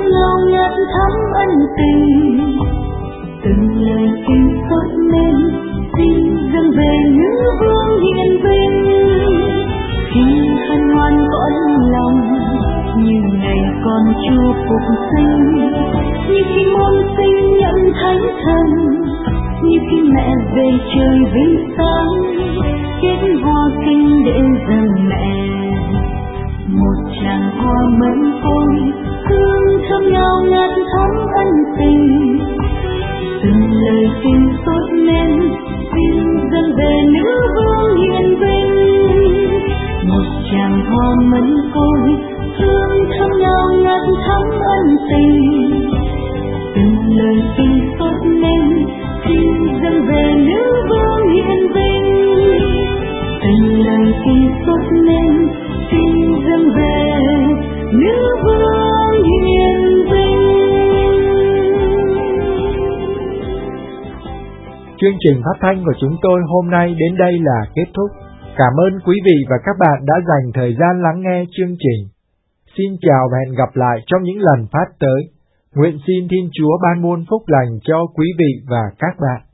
thơm ngào ngạt thắm ân tình. Từng lời kinh xót nên xin dâng về nữ vương hiền vinh. Khi hân hoan cõi lòng như ngày con Chúa phục sinh, như khi môn sinh nhận thánh thần, như khi mẹ về trời vinh sáng, kết hoa kinh để dâng mẹ. Một tràng hoa mẫn côi hương thơm ngào ngạt thắm ân tình. Từng lời kinh xót nên xin dâng về nữ vương hiền vinh. Một tràng hoa mẫn côi hương thơm ngào ngạt thắm ân tình. Từng lời kinh xót nên xin dâng về nữ vương hiền vinh. Từng lời kinh xót nên xin dâng về nữ vương hiền vinh. Chương trình phát thanh của chúng tôi hôm nay đến đây là kết thúc. Cảm ơn quý vị và các bạn đã dành thời gian lắng nghe chương trình. Xin chào và hẹn gặp lại trong những lần phát tới. Nguyện xin Thiên Chúa ban muôn phúc lành cho quý vị và các bạn.